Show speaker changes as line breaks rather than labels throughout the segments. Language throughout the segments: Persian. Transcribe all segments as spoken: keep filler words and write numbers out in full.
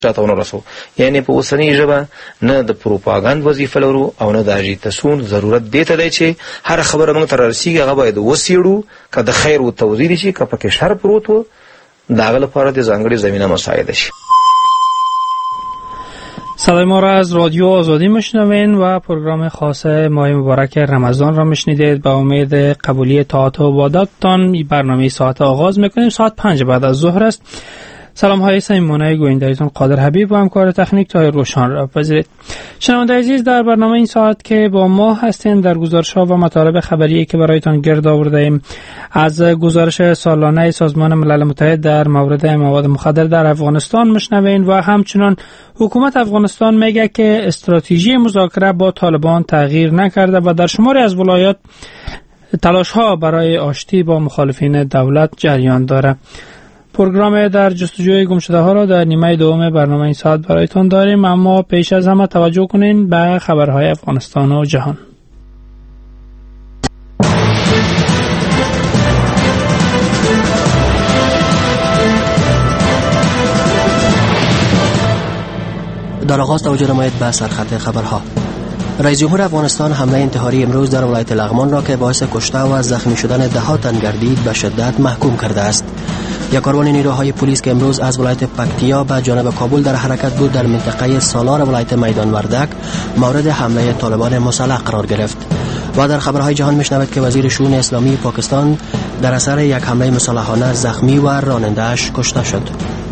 چاته ونه رسو. یعنی په اوسنۍ ژبه نه د پروپاګاند وظیفه لرو او نه د اژیتاسیون ضرورت دی ته دی چې هر خبره موږ ته رارسیږي هغه باید وڅېړو، که د خیر و توضیح شي، که پکې شر پروت و د هغه لپاره د ځانګړې زمینه مساعده شي.
صدای ما را از رادیو آزادی میشنوین و پروگرام خاص ماه مبارک رمضان را میشنیدید. با امید قبولی طاعات و عباداتتان برنامه ساعت آغاز میکنیم. ساعت پنج بعد از ظهر است. سلام های صمیمانه گوینده‌تون قادر حبیب و همکار تکنیک تایر روشن را پذیرید. شنونده عزیز، در برنامه این ساعت که با ما هستین در گزارش‌ها و مطالب خبری که برایتان گرد آورده‌ایم از گزارش سالانه سازمان ملل متحد در مورد مواد مخدر در افغانستان میشنوین و همچنان حکومت افغانستان میگه که استراتژی مذاکره با طالبان تغییر نکرده و در شماری از ولایات تلاش‌ها برای آشتی با مخالفین دولت جریان داره. پروگرام در جستجوی گمشده ها را در نیمه دوم برنامه این ساعت برایتان داریم، اما پیش از همه توجه کنین به خبرهای افغانستان و جهان.
در آغاز توجه نمایید به سرخط خبرها. رئیس جمهور افغانستان حمله انتحاری امروز در ولایت لغمان را که باعث کشته و زخمی شدن ده ها تن گردید به شدت محکوم کرده است. یک کاروان نیروهای پلیس که امروز از ولایت پکتیا به جانب کابل در حرکت بود در منطقه سالار ولایت میدان وردک مورد حمله طالبان مسلح قرار گرفت. و در خبرهای جهان میشنوید که وزیر شؤون اسلامی پاکستان در اثر یک حمله مسلحانه زخمی و راننده‌اش کشته شد.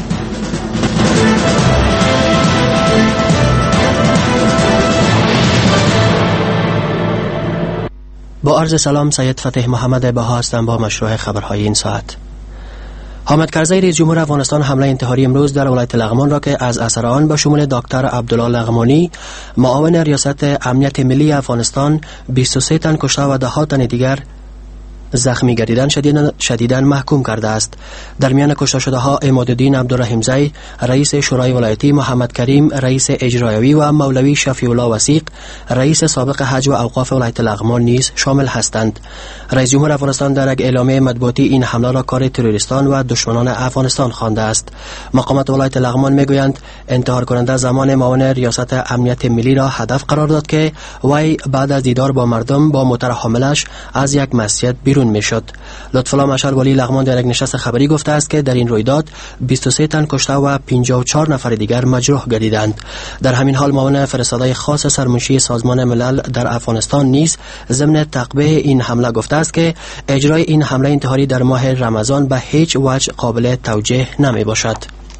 با عرض سلام، سید فتح محمد بها هستم با مشروع خبرهای این ساعت. حامد کرزی رئیس جمهور افغانستان حمله انتحاری امروز در ولایت لغمان را که از اثر آن به شمول دکتر عبدالله لغمانی معاون ریاست امنیت ملی افغانستان بیست و سه تن کشته و ده ها تن دیگر زخمی گردیدن شدیداً محکوم کرده است. در میان کشته شده ها عمادالدین عبدالرحیم زی رئیس شورای ولایتی، محمد کریم رئیس اجرایی و مولوی شفیع الله وثیق رئیس سابق حج و اوقاف ولایت لغمان نیز شامل هستند. رئیس جمهور افغانستان در یک اعلامیه مطبوعاتی این حمله را کار تروریستان و دشمنان افغانستان خوانده است. مقامات ولایت لغمان میگویند انتحار کننده زمان معاون ریاست امنیت ملی را هدف قرار داد که وی بعد از دیدار با مردم با موتر حاملش از یک مسجد بیرون میشد. لطفالله مشعل ولی لغمان در یک نشست خبری گفته است که در این رویداد بیست و سه تن کشته و پنجاه و چهار نفر دیگر مجروح گردیدند. در همین حال معاون فرستاده خاص سرمنشی سازمان ملل در افغانستان نیز ضمن تقبیح این حمله گفته است که اجرای این حمله انتحاری در ماه رمضان به هیچ وجه قابل توجیه نمی باشد.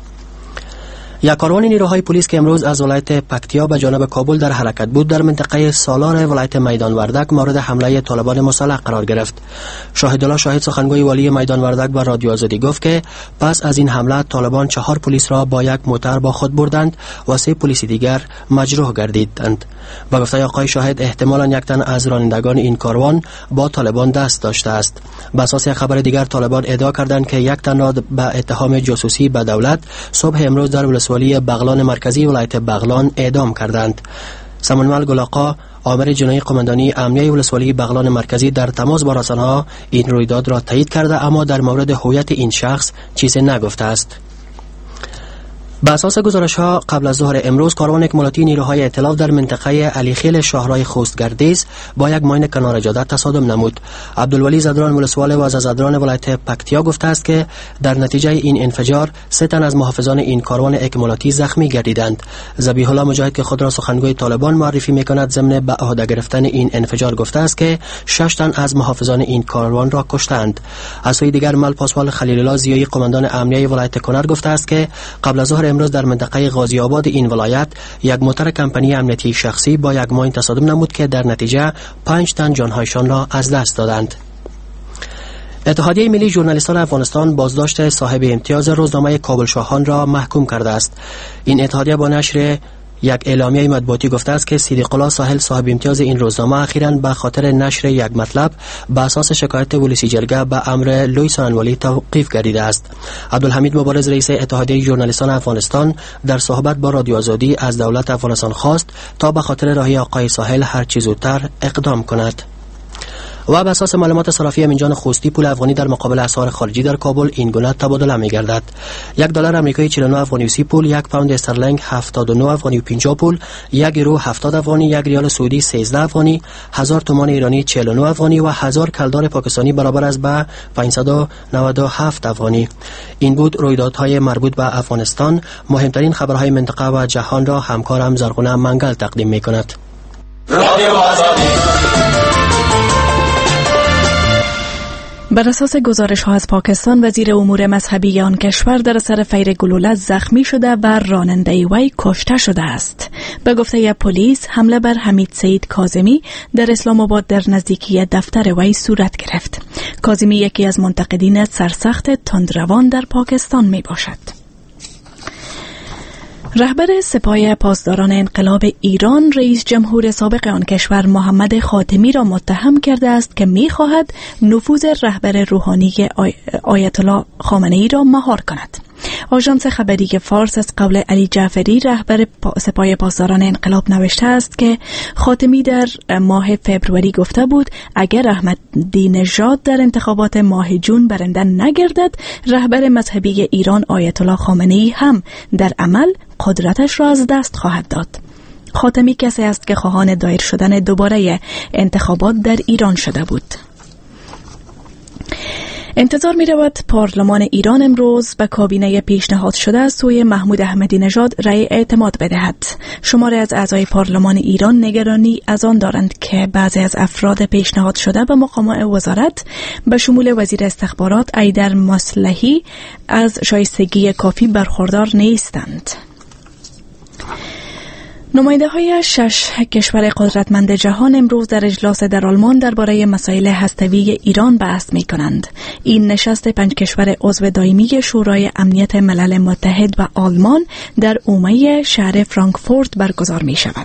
یک کاروان نیروهای پلیس که امروز از ولایت پکتیا به جانب کابل در حرکت بود در منطقه سالار ولایت میدان وردک مورد حمله طالبان مسلح قرار گرفت. شاهدالله شاهد سخنگوی والی میدان وردک به رادیو آزادی گفت که پس از این حمله طالبان چهار پلیس را با یک موتر با خود بردند و سه پلیس دیگر مجروح گردیدند. با گفته آقای شاهد احتمالاً یک تن از رانندگان این کاروان با طالبان دست داشته است. بر اساس خبر دیگر طالبان ادعا کردند که یک تن را به اتهام جاسوسی به دولت صبح امروز در ولسوالی بغلان مرکزی ولایت بغلان اعدام کردند. سمنمل گلاقا آمر جنایی قماندانی امنیه ولسوالی بغلان مرکزی در تماس با رسانه‌ها این رویداد را تایید کرده اما در مورد هویت این شخص چیزی نگفته است. به اساس گزارش‌ها قبل از ظهر امروز کاروان اکمالاتی نیروهای ائتلاف در منطقه علیخیل شاهرای خوستگردیز با یک ماین کنار جاده تصادم نمود. عبدالولی زدران ولسوالی و زدران ولایت پکتیا گفته است که در نتیجه این انفجار سه تن از محافظان این کاروان اکمالاتی زخمی گردیدند. ذبیح الله مجاهد که خود را سخنگوی طالبان معرفی می‌کند ضمن به عهده گرفتن این انفجار گفته است که شش تن از محافظان این کاروان را کشتند. از سوی دیگر مل پاسوال خلیل الله زیایی قماندان امنیه ولایت کنر گفته است که قبل از ظهر امروز در منطقه غازی آباد این ولایت یک موتر کمپانی امنیتی شخصی با یک ماین تصادم نمود که در نتیجه پنج تن جانهایشان را از دست دادند. اتحادیه ملی ژورنالیستان افغانستان بازداشت صاحب امتیاز روزنامه کابل شاهان را محکوم کرده است. این اتحادیه با نشر یک اعلامیه مطبوعاتی گفته است که صدیق الله ساحل صاحب امتیاز این روزنامه اخیراً به خاطر نشر یک مطلب به اساس شکایت ولسی جرگه به امر لوی سانولی توقیف گردیده است. عبدالحمید مبارز رئیس اتحادیه ژورنالیستان افغانستان در صحبت با رادیو آزادی از دولت افغانستان خواست تا به خاطر راهی آقای ساحل هر چه زودتر اقدام کند. و بر اساس معلومات صرافی امینجان خوستی پول افغانی در مقابل اسعار خارجی در کابل این گونه تبادله می‌گردد: یک دلار آمریکایی چهل و نه افغانی و سی پول، یک پوند استرلینگ هفتاد و نه افغانی و پنجاه پول، یک یورو هفتاد افغانی، یک ریال سعودی سیزده افغانی، هزار تومان ایرانی چهل و نه افغانی و هزار کلدار پاکستانی برابر است به پانصد و نود و هفت افغانی. این بود رویدادهای مربوط به افغانستان. مهمترین خبرهای منطقه و جهان را همکارم زرغونه منگل تقدیم می‌کند.
بر اساس گزارش ها از پاکستان، وزیر امور مذهبی آن کشور در اثر فیر گلوله زخمی شده و راننده وی کشته شده است. به گفته پلیس، حمله بر حمید سید کاظمی در اسلام آباد در نزدیکی دفتر وی صورت گرفت. کاظمی یکی از منتقدین سرسخت تندروان در پاکستان می باشد. رهبر سپاه پاسداران انقلاب ایران، رئیس جمهور سابق آن کشور محمد خاتمی را متهم کرده است که می‌خواهد نفوذ رهبر روحانی آی... آیت الله خامنه‌ای را مهار کند. آژانس خبری فارس از قول علی جعفری، رهبر سپاه پاسداران انقلاب، نوشته است که خاتمی در ماه فبروری گفته بود اگر احمدی نژاد در انتخابات ماه جون برنده نگردد، رهبر مذهبی ایران آیت الله خامنه‌ای هم در عمل قدرتش را از دست خواهد داد. خاتمی کسی است که خواهان دایر شدن دوباره انتخابات در ایران شده بود. انتظار می رود پارلمان ایران امروز به کابینه پیشنهاد شده از سوی محمود احمدی نژاد رأی اعتماد بدهد. شماری از اعضای پارلمان ایران نگرانی از آن دارند که بعضی از افراد پیشنهاد شده به مقام وزارت به شمول وزیر استخبارات ایدر مصلحی از شایستگی کافی برخوردار نیستند. نماینده های شش کشور قدرتمند جهان امروز در اجلاس در آلمان درباره مسائل هسته‌ای ایران بحث می کنند. این نشست پنج کشور عضو دائمی شورای امنیت ملل متحد و آلمان در اومه شهر فرانکفورت برگزار می شود.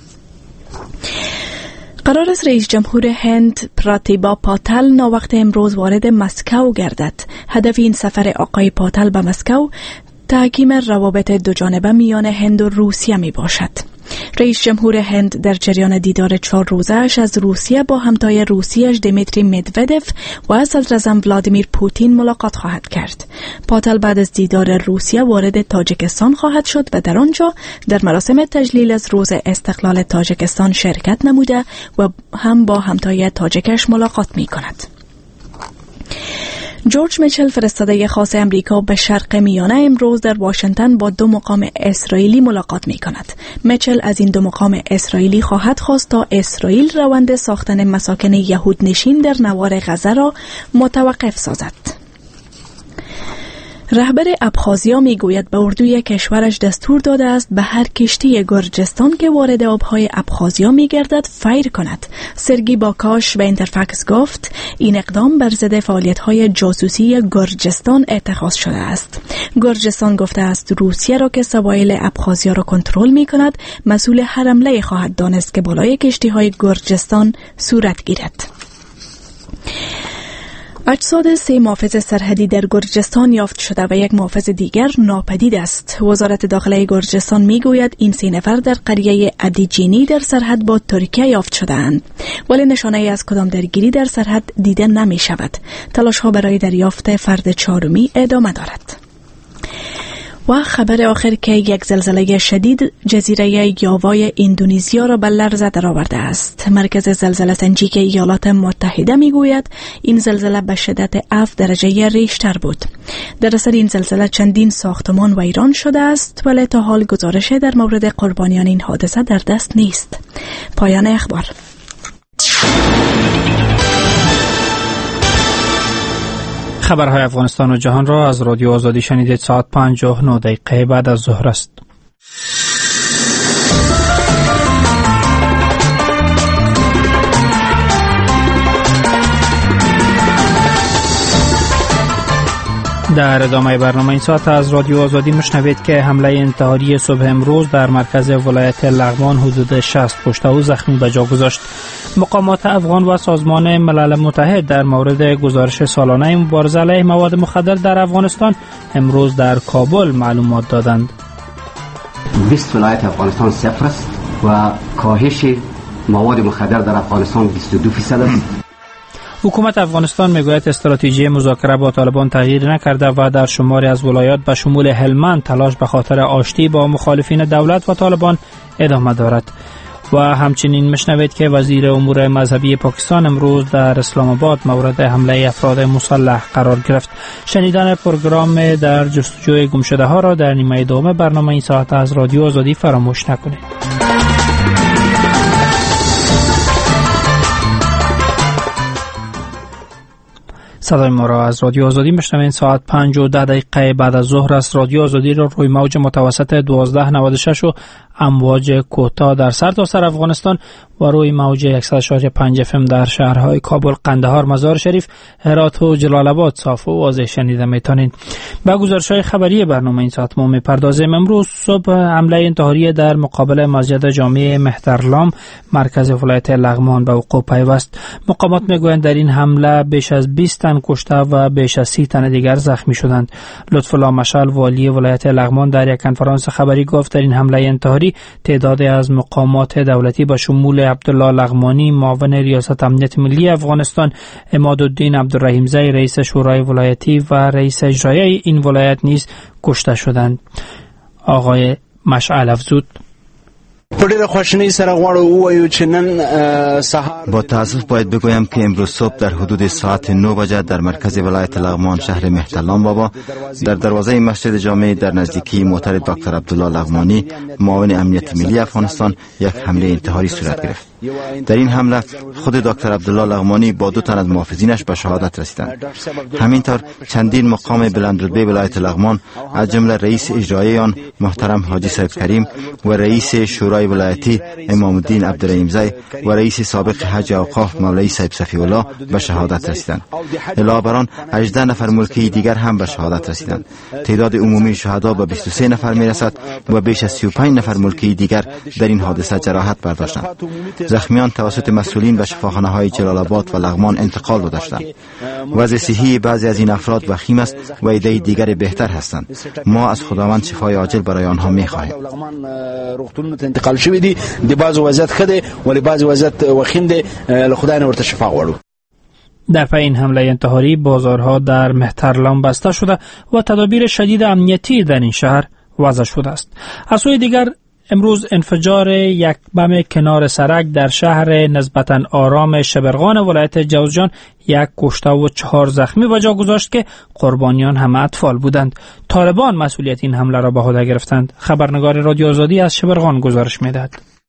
قرار است رئیس جمهور هند پراتیبا پاتل ناوقت امروز وارد مسکو گردد. هدف این سفر آقای پاتل به مسکو تحکیم روابط دوجانبه میان هند و روسیه می باشد. رئیس جمهور هند در جریان دیدار چهار روزه‌اش از روسیه با همتای روسیش دیمیتری مدودف و صدراعظم ولادیمیر پوتین ملاقات خواهد کرد. پاتل بعد از دیدار روسیه وارد تاجیکستان خواهد شد و در آنجا در مراسم تجلیل از روز استقلال تاجیکستان شرکت نموده و هم با همتای تاجیکش ملاقات می کند. جورج میچل، فرستاده خاص امریکا به شرق میانه، امروز در واشنگتن با دو مقام اسرائیلی ملاقات می کند. میچل از این دو مقام اسرائیلی خواهد خواست تا اسرائیل روند ساختن مساکن یهود نشین در نوار غزه را متوقف سازد. رهبر ابخازیا میگوید به اردوی کشورش دستور داده است به هر کشتی گرجستان که وارد آبهای ابخازیا میگردد فیر کند. سرگی باکاش به اینترفکس گفت این اقدام بر ضد فعالیت‌های جاسوسی گرجستان اتخاذ شده است. گرجستان گفته است روسیه را که سواحل ابخازیا را کنترل میکند مسئول هر حمله خواهد دانست که بالای کشتی‌های گرجستان صورت گیرد. اجساد سه محافظ سرحدی در گرجستان یافت شده و یک محافظ دیگر ناپدید است. وزارت داخله گرجستان میگوید این سه نفر در قریه ادیجینی در سرحد با ترکیه یافت شده‌اند، ولی نشانه ای از کدام درگیری در سرحد دیده نمی شود. تلاش ها برای دریافت فرد چهارمی ادامه دارد. و خبر آخر که یک زلزله شدید جزیره یاوای اندونزیا را به لرزه درآورده است. مرکز زلزله سنجی ایالات متحده میگوید این زلزله به شدت هفت درجه ریشتر بود. در اثر این زلزله چندین ساختمان ویران شده است، ولی تا حال گزارش در مورد قربانیان این حادثه در دست نیست. پایان اخبار.
خبرهای افغانستان و جهان را از رادیو آزادی شنیدید. ساعت پنج و نه دقیقه بعد از ظهر است. در ادامه برنامه این ساعت از رادیو آزادی مشنوید که حمله انتحاری صبح امروز در مرکز ولایت لغمان حدود شصت کشته و زخمی به جا گذاشت. مقامات افغان و سازمان ملل متحد در مورد گزارش سالانه مبارزه علیه مواد مخدر در افغانستان امروز در کابل معلومات دادند.
بیست ولایت افغانستان صفر است و کاهش مواد مخدر در افغانستان بیست و دو فیصد است.
حکومت افغانستان میگوید استراتژی مذاکره با طالبان تغییر نکرده و در شماری از ولایات به شمول هلمند تلاش به خاطر آشتی با مخالفین دولت و طالبان ادامه دارد. و همچنین مشنوید که وزیر امور مذهبی پاکستان امروز در اسلام آباد مورد حمله افراد مسلح قرار گرفت. شنیدن پروگرام در جستجوی گمشده ها را در نیمه دوم برنامه این ساعت از رادیو آزادی فراموش نکنید. صدای ما را از رادیو آزادی میشنوید. ساعت پنج و ده دقیقه بعد از ظهر است. رادیو آزادی را روی موج متوسط دوازده نود و شش و امواج کوتاه در سرتاسر افغانستان و روی موج صد و شش و پنج اف ام در شهرهای کابل، قندهار، مزار شریف، هرات و جلال آباد صاف و واضح شنیده میتونید. با گزارش‌های خبری برنامه این ساعت ما میپردازیم. امروز صبح حمله انتحاری در مقابل مسجد جامع مهترلام مرکز ولایت لغمان به وقوع پیوست. مقامات میگویند در این حمله بیش از بیست تن کشته و بیش از سی تن دیگر زخمی شدند. لطف الله مشعل والی ولایت لغمان در یک کنفرانس خبری گفت در این حمله انتحاری تعدادی از مقامات دولتی به شمول عبدالله لغمانی معاون ریاست امنیت ملی افغانستان، عمادالدین عبدالرحیم زی رئیس شورای ولایتی و رئیس اجرایی این ولایت نیز کشته شدند. آقای مشعل افزود:
با تأسف باید بگویم که امروز صبح در حدود ساعت نه بجه در مرکز ولایت لغمان شهر مهترلام بابا در دروازه مسجد جامع در نزدیکی موتر دکتر عبدالله لغمانی معاون امنیت ملی افغانستان یک حمله انتحاری صورت گرفت. در این حمله خود دکتر عبدالله لغمانی با دو تن از محافظینش به شهادت رسیدند. همینطور چندین مقام بلندرتبه ولایت لغمان از جمله رئیس اجرایی آن محترم حاجی سید کریم و رئیس شورای ولایتی امام الدین عبدالرحیم زی و رئیس سابق حج اوقاف مولوی صاحب صفی الله به شهادت رسیدند. علاوه بر آن هجده نفر ملکی دیگر هم به شهادت رسیدند. تعداد عمومی شهدا به بیست و سه نفر میرسد و بیش از سی و پنج نفر ملکی دیگر در این حادثه جراحت برداشتند. زخمیان توسط مسئولین به شفاخانه‌های جلال آباد و لغمان انتقال داده شدند. وضع صحی بعضی از این افراد وخیم است و عده دیگر بهتر هستند. ما از خداوند شفای عاجل برای آنها می‌خواهیم.
انتقال شوی دی د بعض وضعیت خده ولی بعض وضعیت وخیم دی له خدای نه ورته شفا غواړو.
در پی این حمله انتحاری بازارها در مهترلام بسته شده و تدابیر شدید امنیتی در این شهر وضع شده است. از سوی دیگر امروز انفجار یک بم کنار سرک در شهر نسبتاً آرام شبرغان ولایت جوزجان یک کشته و چهار زخمی به جا گذاشت که قربانیان همه اطفال بودند. طالبان مسئولیت این حمله را به عهده گرفتند. خبرنگار رادیو آزادی از شبرغان گزارش می‌دهد.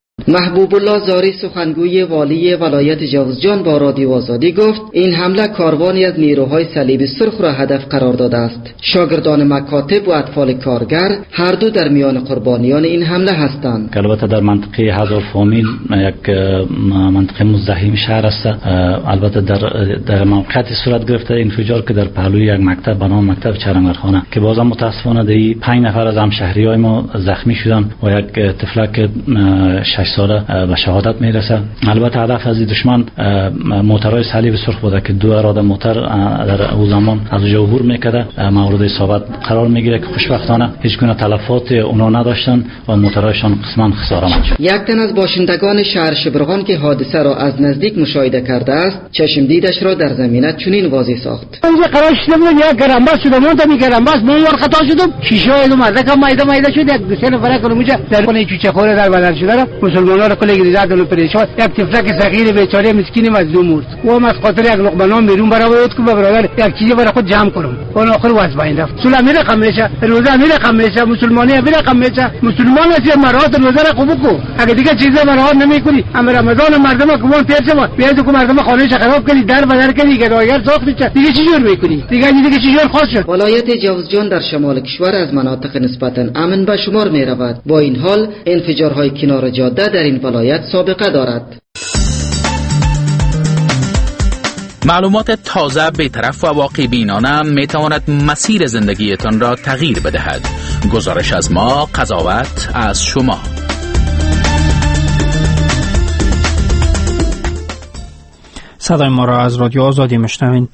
محبوب الله زاری سخنگوی والی ولایت جوزجان با رادیو آزادی گفت این حمله کاروانی از نیروهای صلیب سرخ را هدف قرار داده است. شاگردان مکاتب و اطفال کارگر هر دو در میان قربانیان این حمله هستند.
البته در منطقه هزار فامیل یک منطقه مزدحم شهر است. البته در در موقعیت صورت گرفته انفجار که در پهلوی یک مکتب به نام مکتب چرنگرخانه که بازم متاسفانه دی پنج نفر از همشهریای ما زخمی شدند و یک طفلک شش ساله به شهادت میرسه. البته هدف از دشمن موترهای صلیب سرخ بوده که دو اراده موتر در اون زمان از جا عبور میکرده مورد اصابت قرار میگیره که خوشبختانه هیچ گونه تلفات اونا نداشتن و موترهایشان قسما خسارت شد.
یک تن از باشندگان شهر شبرغان که حادثه را از نزدیک مشاهده کرده است چشم دیدش را در زمینه چنین واضح ساخت.
اونجا قرار شدم یک گرمباز شدم اون تا میگرمباز من ور خطا شدم شیشه دو مرده مایده مایده شد یک سه نفر کنم اونجا در کنه چوچه خوره در بدن شده مسلمانان را کلی گریزادن و پریشان یک طفلک صغیر بیچاره مسکین مظلوم مرد و هم از خاطر یک لقمه نان بیرون برآورد که برادر یک چیزی برای خود جمع کنم اون آخر واس باین رفت سولا میره خمیشه روزه میره خمیشه مسلمانی میره خمیشه مسلمان است مراد نظر خوب کو اگه دیگه چیزا مراد نمیکنی اما رمضان مردم کومون پیش ما بیاد کو مردم خانه خراب کنی در بدر کنی گدایر ساخت دیگه چی جور میکنی دیگه دیگه چی جور خاص شد.
ولایت جوزجان در شمال کشور از مناطق نسبتا امن به شمار میرود. با این حال انفجارهای کنار جاده در این ولایت سابقه دارد.
معلومات تازه بی‌طرف و واقع بینانه می تواند مسیر زندگیتان را تغییر بدهد. گزارش از ما، قضاوت از شما.
صدای ما را از رادیو آزادی میشنوین.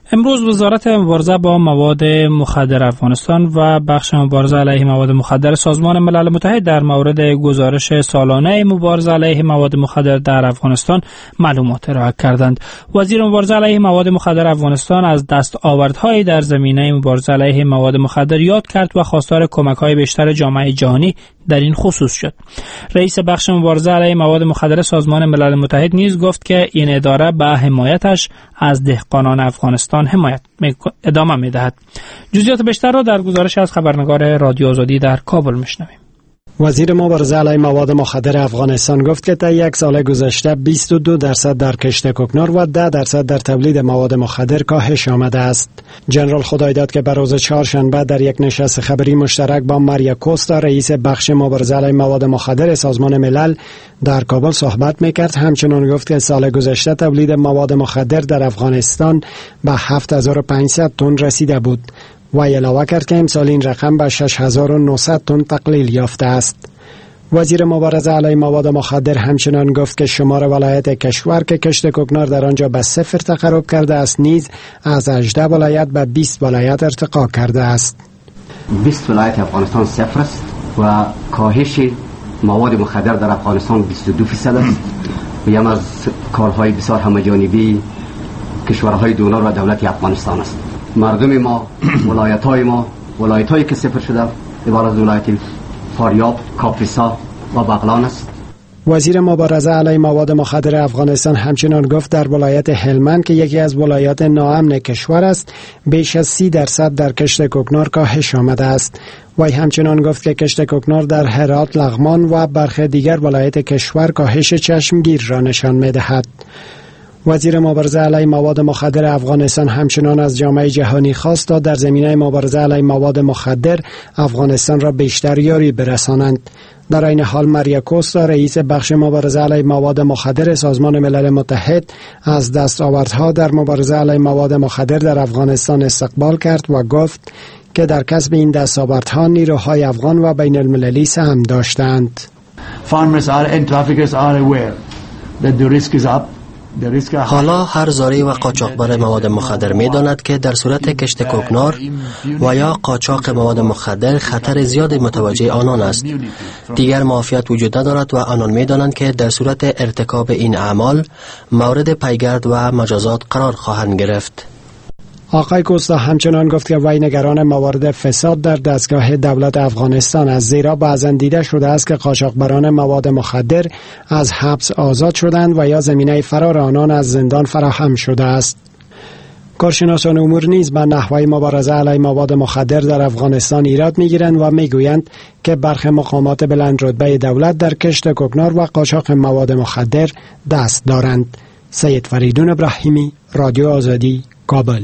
امروز وزارت مبارزه با مواد مخدر افغانستان و بخش مبارزه علیه مواد مخدر سازمان ملل متحد در مورد گزارش سالانه مبارزه علیه مواد مخدر در افغانستان معلومات ارائه کردند. وزیر مبارزه علیه مواد مخدر افغانستان از دستاوردهای در زمینه مبارزه علیه مواد مخدر یاد کرد و خواستار کمک‌های بیشتر جامعه جهانی در این خصوص شد. رئیس بخش مبارزه علیه مواد مخدر سازمان ملل متحد نیز گفت که این اداره به حمایتش از دهقانان افغانستان حمایت ادامه می‌دهد. جزئیات بیشتر را در گزارش از خبرنگار رادیو آزادی در کابل می‌شنویم.
وزیر مبارزه علیه مواد مخدر افغانستان گفت که تا یک سال گذشته بیست و دو درصد در کشت کوکنار و ده درصد در تولید مواد مخدر کاهش آمده است. جنرال خدایداد که به روز چهارشنبه در یک نشست خبری مشترک با ماریا کوستا رئیس بخش مبارزه علیه مواد مخدر سازمان ملل در کابل صحبت میکرد، همچنان گفت که سال گذشته تولید مواد مخدر در افغانستان به هفت هزار و پانصد تن رسیده بود و علاوه کرد که امسال این رقم به شش هزار و نهصد تن تقلیل یافته است. وزیر مبارزه علیه مواد مخدر همچنان گفت که شمار ولایت کشور که کشت کوکنار در آنجا به صفر تقرب کرده است نیز از هجده ولایت به بیست ولایت ارتقا کرده است.
بیست ولایت افغانستان صفر است و کاهش مواد مخدر در افغانستان بیست و دو درصد است. و یکی از کارهای بسیار همه‌جانبی کشورهای دونر و دولت افغانستان است. مردم ما، ولایت‌های ما، ولایت‌هایی که صفر شده عبارت از ولایت فاریاب، کاپیسا و بغلان است.
وزیر مبارزه علیه مواد مخدر افغانستان همچنان گفت در ولایت هلمند که یکی از ولایات ناامن کشور است، بیش از سی درصد در کشت کوکنار کاهش آمده است. وی همچنان گفت که کشت کوکنار در هرات، لغمان و برخی دیگر ولایت کشور کاهش چشمگیر را نشان می‌دهد. وزیر مبارزه علیه مواد مخدر افغانستان همچنان از جامعه جهانی خواست تا در زمینه مبارزه علیه مواد مخدر افغانستان را بیشتر یاری برسانند. در این حال ماریا کوستا رئیس بخش مبارزه علیه مواد مخدر سازمان ملل متحد از دستاوردها در مبارزه علیه مواد مخدر در افغانستان استقبال کرد و گفت که در کسب این دستاوردها نیروهای افغان و بین المللی سهم داشتند.
Farmers are and traffickers are aware that the risk is up.
حالا هر زاری و قاچاقبر مواد مخدر می داند که در صورت کشت کوکنار و یا قاچاق مواد مخدر خطر زیاد متوجه آنان است. دیگر معافیت وجود ندارد و آنان می دانند که در صورت ارتکاب این اعمال مورد پیگرد و مجازات قرار خواهند گرفت.
آقای کوستا همچنان گفت که وی نگران موارد فساد در دستگاه دولت افغانستان است، زیرا بعضا دیده شده است که قاچاقبران مواد مخدر از حبس آزاد شدند و یا زمینه فرار آنان از زندان فراهم شده است. کارشناسان امور نیز به نحوه مبارزه علیه مواد مخدر در افغانستان ایراد میگیرند و میگویند که برخی مقامات بلند رتبه دولت در کشت کوکنار و قاچاق مواد مخدر دست دارند. سید فریدون ابراهیمی، رادیو آزادی، کابل.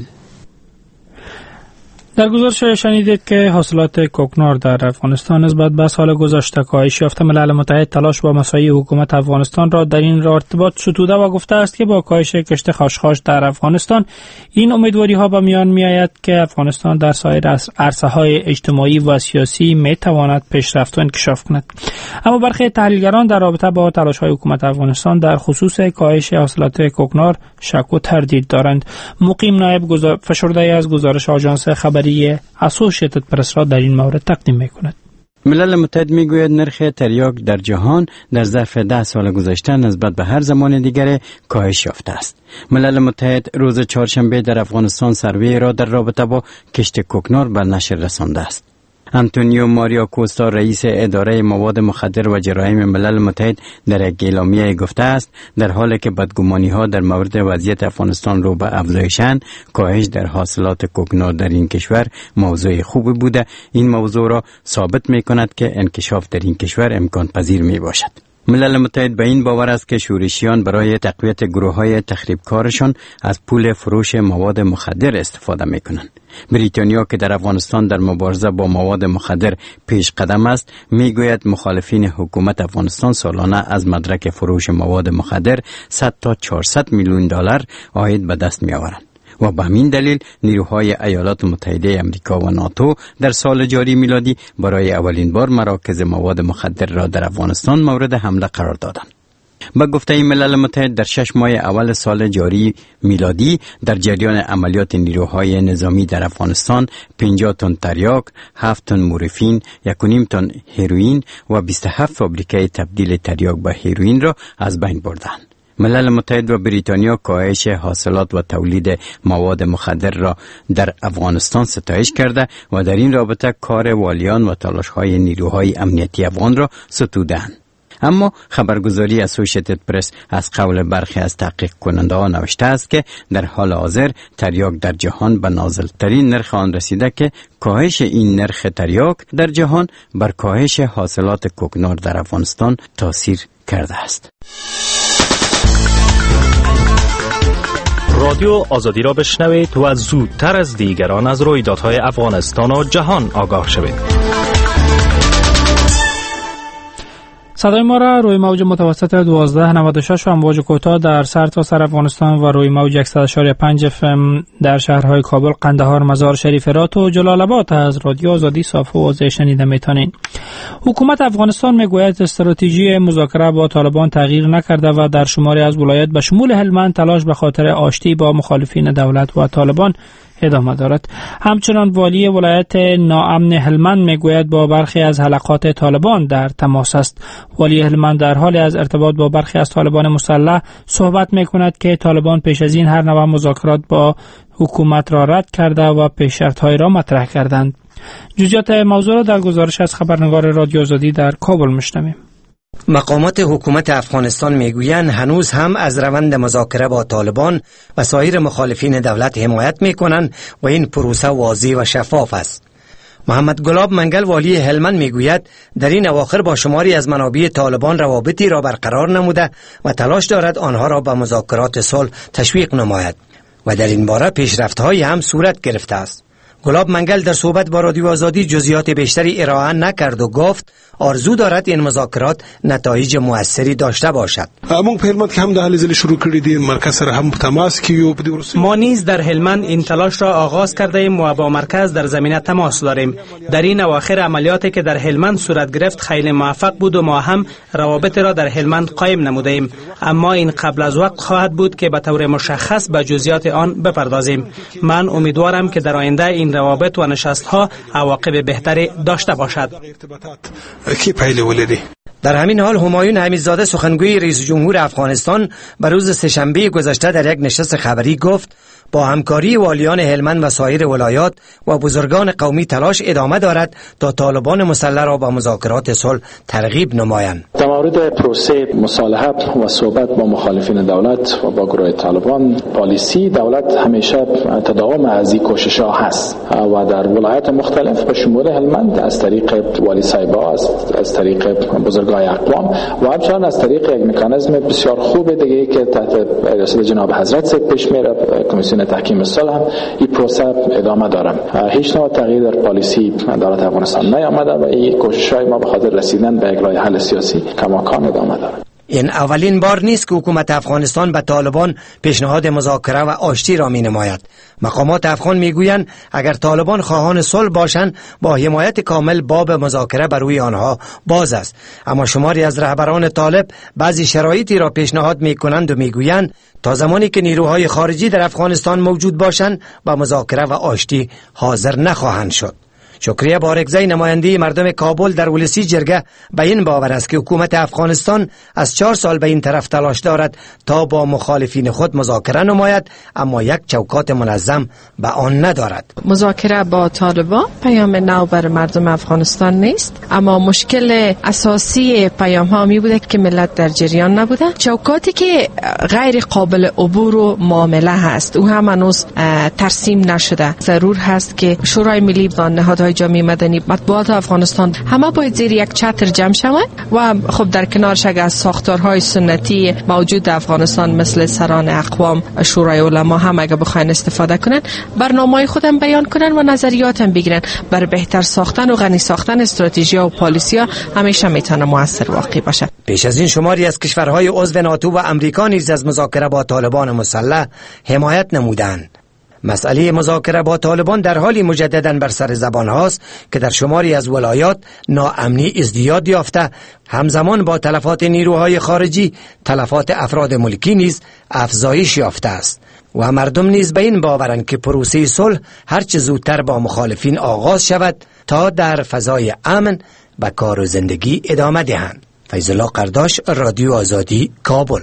در گزارش شنیدید که حاصلات کوکنار در افغانستان نسبت به سال گذشته کاهش یافته. ملل متحد تلاش با مساعی حکومت افغانستان را در این ارتباط ستوده و گفته است که با کاهش کشت خاشخاش در افغانستان این امیدواری ها به میان می آید که افغانستان در سایر عرصه‌های اجتماعی و سیاسی می تواند پیشرفت و انکشاف کند. اما برخی تحلیلگران در رابطه با تلاش‌های حکومت افغانستان در خصوص کاهش حاصلات کوکنار شک و تردید دارند. مقیم نایب گزار... فشرده از گزارش آژانس خبری اسوسییتد پرس را در این مورد تقدیم می‌کند.
ملل متحد میگوید نرخ تریاک در جهان در ظرف ده سال گذشته نسبت به هر زمان دیگر کاهش یافته است. ملل متحد روز چهارشنبه در افغانستان سروی را در رابطه با کشت کوکنار به نشر رسانده است. انتونیو ماریا کوستا رئیس اداره مواد مخدر و جرایم ملل متحد در یک اعلامیه گفته است در حالی که بدگمانی ها در مورد وضعیت افغانستان رو به افزایشند، کاهش در حاصلات کوکنار در این کشور موضوع خوبی بوده. این موضوع را ثابت می کند که انکشاف در این کشور امکان پذیر می باشد. ملل متحد به این باور است که شورشیان برای تقویت گروه‌های تخریبکارشان از پول فروش مواد مخدر استفاده می‌کنند. بریتانیا که در افغانستان در مبارزه با مواد مخدر پیش قدم است، میگوید مخالفین حکومت افغانستان سالانه از مدرک فروش مواد مخدر صد تا چهارصد میلیون دلار عاید به دست می‌آورند. و به همین دلیل نیروهای ایالات متحده امریکا و ناتو در سال جاری میلادی برای اولین بار مراکز مواد مخدر را در افغانستان مورد حمله قرار دادند. با گفته ملل متحد در شش ماه اول سال جاری میلادی در جریان عملیات نیروهای نظامی در افغانستان پنجاه تن تریاک، هفت تن مورفین، یک و نیم تن هروئین و بیست و هفت فابریکه تبدیل تریاک به هروئین را از بین بردند. ملل متحد و بریتانیا کاهش حاصلات و تولید مواد مخدر را در افغانستان ستایش کرده و در این رابطه کار والیان و تلاش‌های نیروهای امنیتی افغان را ستودند. اما خبرگزاری اسوشیتد پرس از قول برخی از تحقیق کننده ها نوشته است که در حال حاضر تریاک در جهان به نازلترین نرخ آن رسیده که کاهش این نرخ تریاک در جهان بر کاهش حاصلات کوکنار در افغانستان تاثیر کرده است.
رادیو آزادی را بشنوید و زودتر از دیگران از رویدادهای افغانستان و جهان آگاه شوید.
صدای ما را روی موج متوسط دوازده نود و شش و امواج کوتاه در سرتاسر افغانستان و روی موج صد و پنج اف ام در شهرهای کابل، قندهار، مزار شریف، هرات و جلال آباد از رادیو آزادی صاف و واضح شنیده میتونید. حکومت افغانستان میگوید استراتژی مذاکره با طالبان تغییر نکرده و در شماری از ولایات به شمول هلمند تلاش به خاطر آشتی با مخالفین دولت و طالبان ادامه دارد. همچنان والی ولایت ناامن هلمند میگوید با برخی از حلقات طالبان در تماس است. والی هلمند در حال از ارتباط با برخی از طالبان مسلح صحبت میکند که طالبان پیش از این هر نوع مذاکرات با حکومت را رد کرده و پیش‌شرط‌های را مطرح کردند. جزئیات موضوع را در گزارش از خبرنگار رادیو آزادی در کابل میشنویم.
مقامات حکومت افغانستان میگویند هنوز هم از روند مذاکره با طالبان و سایر مخالفین دولت حمایت میکنند و این پروسه واضح و شفاف است. محمد گلاب منگل والی هلمند میگوید در این اواخر با شماری از منابع طالبان روابطی را برقرار نموده و تلاش دارد آنها را به مذاکرات صلح تشویق نماید و در این باره پیشرفت‌هایی هم صورت گرفته است. گلاب منگل در صحبت با رادیو آزادی جزئیات بیشتری ارائه نکرد و گفت آرزو دارد این مذاکرات نتایج موثری داشته باشد.
ما نیز در هلمند این تلاش را آغاز کرده ایم و با مرکز در زمینه تماس داریم. در این اواخر عملیاتی که در هلمند صورت گرفت خیلی موفق بود و ما هم روابط را در هلمند قایم نموده ایم، اما این قبل از وقت خواهد بود که به طور مشخص به جزئیات آن بپردازیم. من امیدوارم که در آینده این روابط و نشست‌ها عواقب بهتری داشته باشد.
در همین حال همایون حمیدزاده سخنگوی رئیس جمهور افغانستان به روز سه‌شنبه گذشته در یک نشست خبری گفت با همکاری والیان هلمند و سایر ولایات و بزرگان قومی تلاش ادامه دارد تا طالبان مسلح را با مذاکرات صلح ترغیب نمایند.
در مورد پروسه مصالحه و صحبت با مخالفین دولت و با گروه طالبان، پالیسی دولت همیشه تداوم از این کوشش‌ها هست و در ولایات مختلف به شمول هلمند از طریق والی صاحبا، از طریق بزرگای اقوام و همچنان از طریق یک مکانیزم بسیار خوب دیگه که تحت ریاست جناب حضرت پیش میره، کمیسیون تحکیم صلح، هم این پروسه ادامه دارم. هیچ نوع تغییر در پالیسی دولت افغانستان نیامده و این کوشش‌های ما به خاطر رسیدن به یک راه حل سیاسی کماکان ادامه دارد.
این اولین بار نیست که حکومت افغانستان به طالبان پیشنهاد مذاکره و آشتی را می نماید. مقامات افغان می گویند اگر طالبان خواهان صلح باشند با حمایت کامل باب مذاکره بر روی آنها باز است، اما شماری از رهبران طالب بعضی شرایطی را پیشنهاد می کنند و می گویند تا زمانی که نیروهای خارجی در افغانستان موجود باشند با مذاکره و آشتی حاضر نخواهند شد. شکریه بارکزی نماینده مردم کابل در ولسی جرگه به این باور است که حکومت افغانستان از چهار سال به این طرف تلاش دارد تا با مخالفین خود مذاکره نماید، اما یک چوکات منظم به آن ندارد.
مذاکره با طالبان پیام نو بر مردم افغانستان نیست، اما مشکل اساسی پیام ها می بوده که ملت در جریان نبوده. چوکاتی که غیر قابل عبور و معامله هست او هم هنوز ترسیم نشده. ضرور هست که شورای ملی و نهادهای جامعه مدنی، مطبوعات افغانستان همه باید زیر یک چتر جمع شوند و خب در کنارش از ساختارهای سنتی موجود افغانستان مثل سران اقوام، شورای علما هم اگه بخواین استفاده کنن، برنامه‌های خودم بیان کنن و نظریاتم بگیرن بر بهتر ساختن و غنی ساختن استراتژی‌ها و پالیسی‌ها همیشه میتونه موثر واقع باشه.
پیش از این شماری از کشورهای عضو ناتو و امریکا نیز از مذاکره با طالبان مسلح حمایت نمودند. مسئله مذاکره با طالبان در حالی مجددا بر سر زبان هاست که در شماری از ولایات ناامنی ازدیاد یافته، همزمان با تلفات نیروهای خارجی تلفات افراد ملکی نیز افزایش یافته است و مردم نیز به این باورند که پروسه صلح هرچه زودتر با مخالفین آغاز شود تا در فضای امن به کار و زندگی ادامه دهند. فیض الله قرداش، رادیو آزادی، کابل.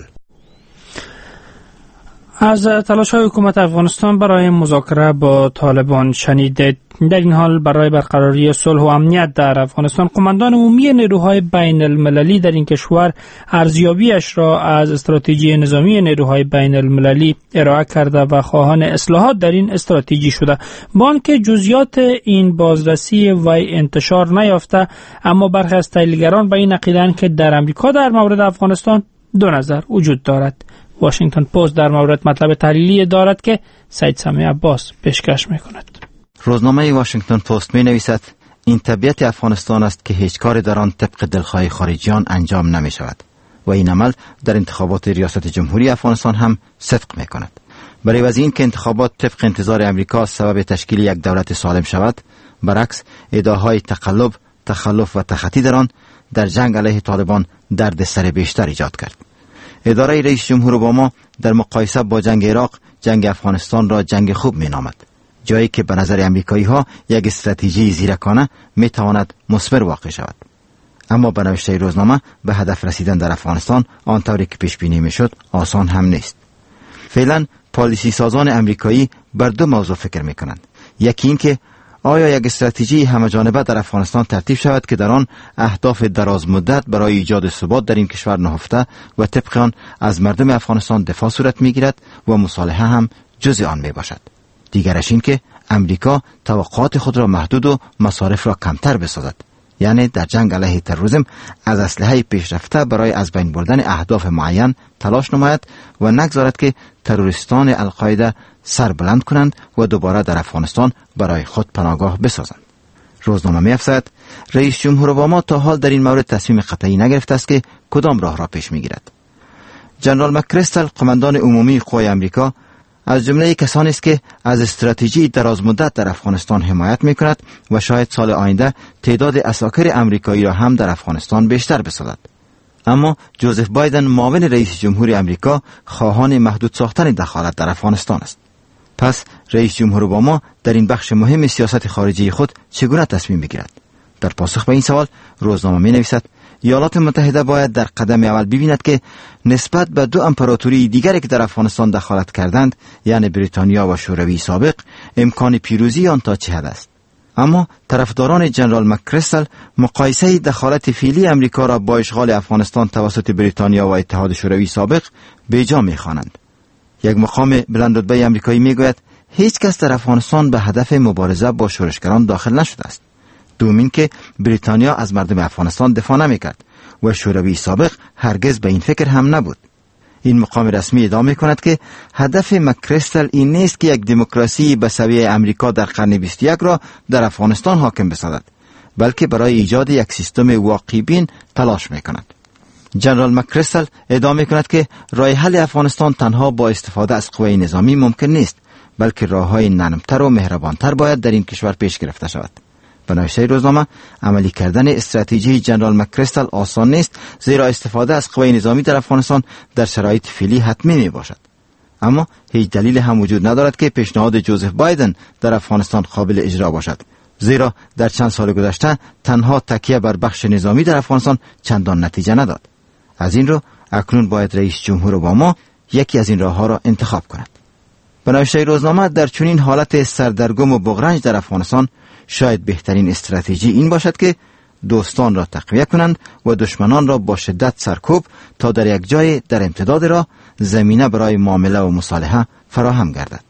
از تلاش‌های حکومت افغانستان برای مذاکره با طالبان شنیدید. در این حال برای برقراری صلح و امنیت در افغانستان، قماندان عمومی نیروهای بین المللی در این کشور ارزیابیش را از استراتژی نظامی نیروهای بین المللی ارائه کرده و خواهان اصلاحات در این استراتژی شده. با آنکه جزئیات این بازرسی و انتشار نیافته، اما برخی از تحلیلگران به این عقیده‌اند که در امریکا در مورد افغانستان دو نظر وجود دارد. واشنگتن پست در مورد مطلب تحلیلی دارد که سید سمیع عباس پیشکش می‌کند.
روزنامه واشنگتن پست می نویسد این طبیعت افغانستان است که هیچ کاری در آن طبق دلخواه خارجیان انجام نمی شود و این عمل در انتخابات ریاست جمهوری افغانستان هم صدق می کند. برای از این که انتخابات طبق انتظار امریکا سبب تشکیل یک دولت سالم شود، برعکس ادعاهای تقلب، تخلف و تخطی در آن در جنگ علیه طالبان دردسر بیشتر ایجاد کرد. اداره رئیس جمهور اوباما در مقایسه با جنگ عراق، جنگ افغانستان را جنگ خوب می نامد، جایی که به نظر امریکایی ها یک استراتژی زیرکانه می تواند مثمر واقع شود. اما به نوشته روزنامه به هدف رسیدن در افغانستان آنطوری که پیش بینی می شد آسان هم نیست. فعلا پالیسی سازان امریکایی بر دو موضوع فکر می کنند. یکی این که آیا یک استراتژی همه‌جانبه در افغانستان ترتیب شود که در آن اهداف دراز مدت برای ایجاد ثبات در این کشور نهفته و طبق آن از مردم افغانستان دفاع صورت می‌گیرد و مصالحه هم جزء آن می باشد. دیگرش این که امریکا توقعات خود را محدود و مصارف را کمتر بسازد، یعنی در جنگ علیه تروریسم از اسلحه پیشرفته برای از بین بردن اهداف معین تلاش نماید و نگذارد که تروریستان القاعده سر بلند کنند و دوباره در افغانستان برای خود پناهگاه بسازند. روزنامه می‌افزاید رئیس جمهور اوباما تا حال در این مورد تصمیم قطعی نگرفته است که کدام راه را پیش می‌گیرد. جنرال مکریستل، قماندان عمومی قوای امریکا، از جمله کسانی است که از استراتژی دراز مدت در افغانستان حمایت می‌کند و شاید سال آینده تعداد عساکر امریکایی را هم در افغانستان بیشتر بسازد. اما جوزف بایدن، معاون رئیس جمهور امریکا، خواهان محدود ساختن دخالت در افغانستان است. پس رئیس جمهور اوباما در این بخش مهم سیاست خارجی خود چگونه تصمیم بگیرد؟ در پاسخ به این سوال روزنامه می‌نویسد ایالات متحده باید در قدم اول ببیند که نسبت به دو امپراتوری دیگری که در افغانستان دخالت کردند، یعنی بریتانیا و شوروی سابق، امکان پیروزی آن تا چه حد است. اما طرفداران جنرال مکریستل مقایسه دخالت فعلی امریکا را با اشغال افغانستان توسط بریتانیا و اتحاد شوروی سابق بیجا می‌خوانند. یک مقام بلندرتبه امریکایی میگوید هیچ کس در افغانستان به هدف مبارزه با شورشگران داخل نشده است. دومین که بریتانیا از مردم افغانستان دفاع نمی‌کرد و شوروی سابق هرگز به این فکر هم نبود. این مقام رسمی ادعا می‌کند که هدف مکریستل این نیست که یک دموکراسی به سویه امریکا در قرن بیست و یک را در افغانستان حاکم بسازد، بلکه برای ایجاد یک سیستم واقعی بین تلاش می‌کند. جنرال مکریستل ادعا می‌کند که راه حل افغانستان تنها با استفاده از قوای نظامی ممکن نیست، بلکه راه‌های نرم‌تر و مهربان‌تر باید در این کشور پیش گرفته شود. به نوشته روزنامه، عملی کردن استراتژی جنرال مکریستل آسان نیست، زیرا استفاده از قوای نظامی در افغانستان در شرایط فعلی حتمی می باشد. اما هیچ دلیل هم وجود ندارد که پیشنهاد جوزف بایدن در افغانستان قابل اجرا باشد، زیرا در چند سال گذشته تنها تکیه بر بخش نظامی در افغانستان چندان نتیجه نداد. از این رو اکنون باید رئیس جمهور اوباما یکی از این راه‌ها را انتخاب کند. به نوشته روزنامه، در چنین حالت سردرگم و بغرنج در افغانستان شاید بهترین استراتژی این باشد که دوستان را تقویت کنند و دشمنان را با شدت سرکوب تا در یک جای در امتداد را زمینه برای معامله و مصالحه فراهم گردد.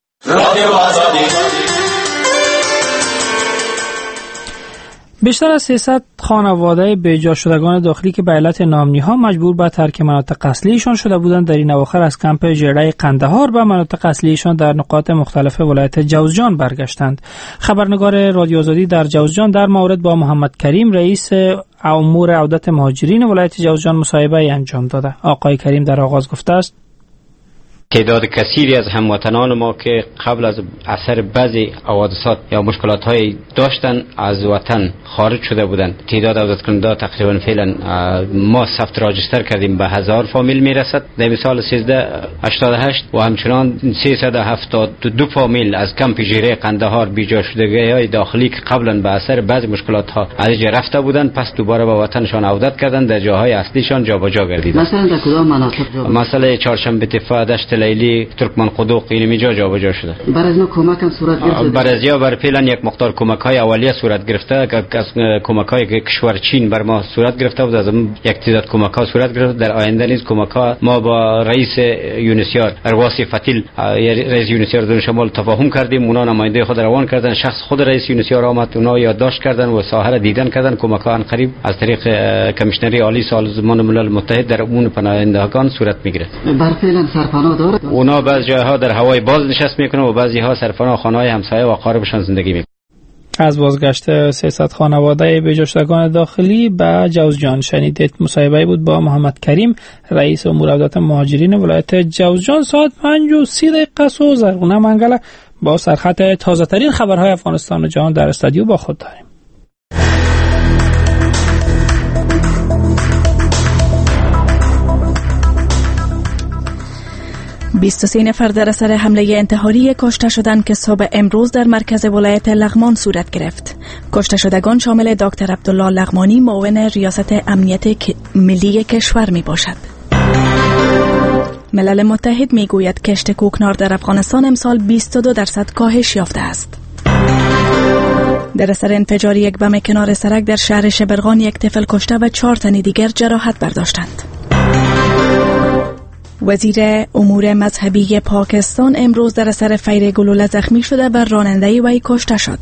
بیشتر از سیصد خانواده بیجا شدگان داخلی که به علت ناامنی‌ها مجبور به ترک مناطق اصلیشان شده بودند، در این اواخر از کمپ ژرده قندهار به مناطق اصلیشان در نقاط مختلف ولایت جوزجان برگشتند. خبرنگار رادیو آزادی در جوزجان در مورد با محمد کریم، رئیس امور عودت مهاجرین ولایت جوزجان، مصاحبه انجام داده. آقای کریم در آغاز گفته است:
تعداد کثیری از هموطنان ما که قبل از اثر بعضی حوادثات یا مشکلات های داشتن از وطن خارج شده بودند. تعداد عودت کننده تقریبا فعلا ما ثبت راجستر کردیم به هزار فامیل میرسد در مثال سیزده هشتاد و هشت و همچنان سیصد و هفتاد و دو فامیل از کمپ ژیره قندهار بیجا شدگی های داخلی که قبلا به اثر بعضی مشکلات ها از اینجا رفته بودند پس دوباره به وطنشان عودت کردند، در جاهای اصلیشان جابجا گردیدند.
مثلا در کدام مناطق جا
مثلا چهارشنبه تفا، دشت لیلی، ترکمان قدوق اینمی جا جابجا شده.
برای از ما کمک هم صورت گرفته.
برای از یا بر فعلا یک مقدار کمک های اولیه صورت گرفته، از کمک های کشور چین بر ما صورت گرفته بود، از یک تعداد کمک ها صورت گرفته. در آینده نیز کمک ها ما با رئیس یونسیار ارواسی فتیل رئیس یونسیار دون شمال تفاهم کردیم، اونا نماینده خود روان کردن، شخص خود رئیس یونسیار آمد، اونا یادداشت کردن و ساحه را دیدن کردن. کمک ها قریب از طریق کمیشنری عالی سازمان ملل متحد در امور پناهندگان صورت میگیره.
بر فعلا سرپناه داره.
اونا بعضی جاها در هوای باز نشست میکنن و بعضی ها سرپناه خانه‌های همسایه و اقاربشان زندگی میکنن.
از بازگشت سیصد خانواده بیجاشتگان داخلی به جوزجان شنیدید. مصاحبه بود با محمد کریم، رئیس امور عودت مهاجرین ولایت جوزجان. ساعت پنج و سی دقیقه و زرغونه منگله با سرخط تازه ترین خبرهای افغانستان و جهان در استودیو با خود داریم.
بیست و سه نفر در اثر حمله انتحاری کشته شدند که صبح امروز در مرکز ولایت لغمان صورت گرفت. کشته شدگان شامل دکتر عبدالله لغمانی، معاون ریاست امنیت ملی کشور می باشد. ملل متحد می گوید کشت کوکنار در افغانستان امسال بیست و دو درصد کاهش یافته است. در اثر انفجار یک بم کنار سرک در شهر شبرغان یک طفل کشته و چهار تن دیگر جراحت برداشتند. وزیر امور مذهبی پاکستان امروز در اثر فیر گلوله زخمی شده و راننده وی کشته شد.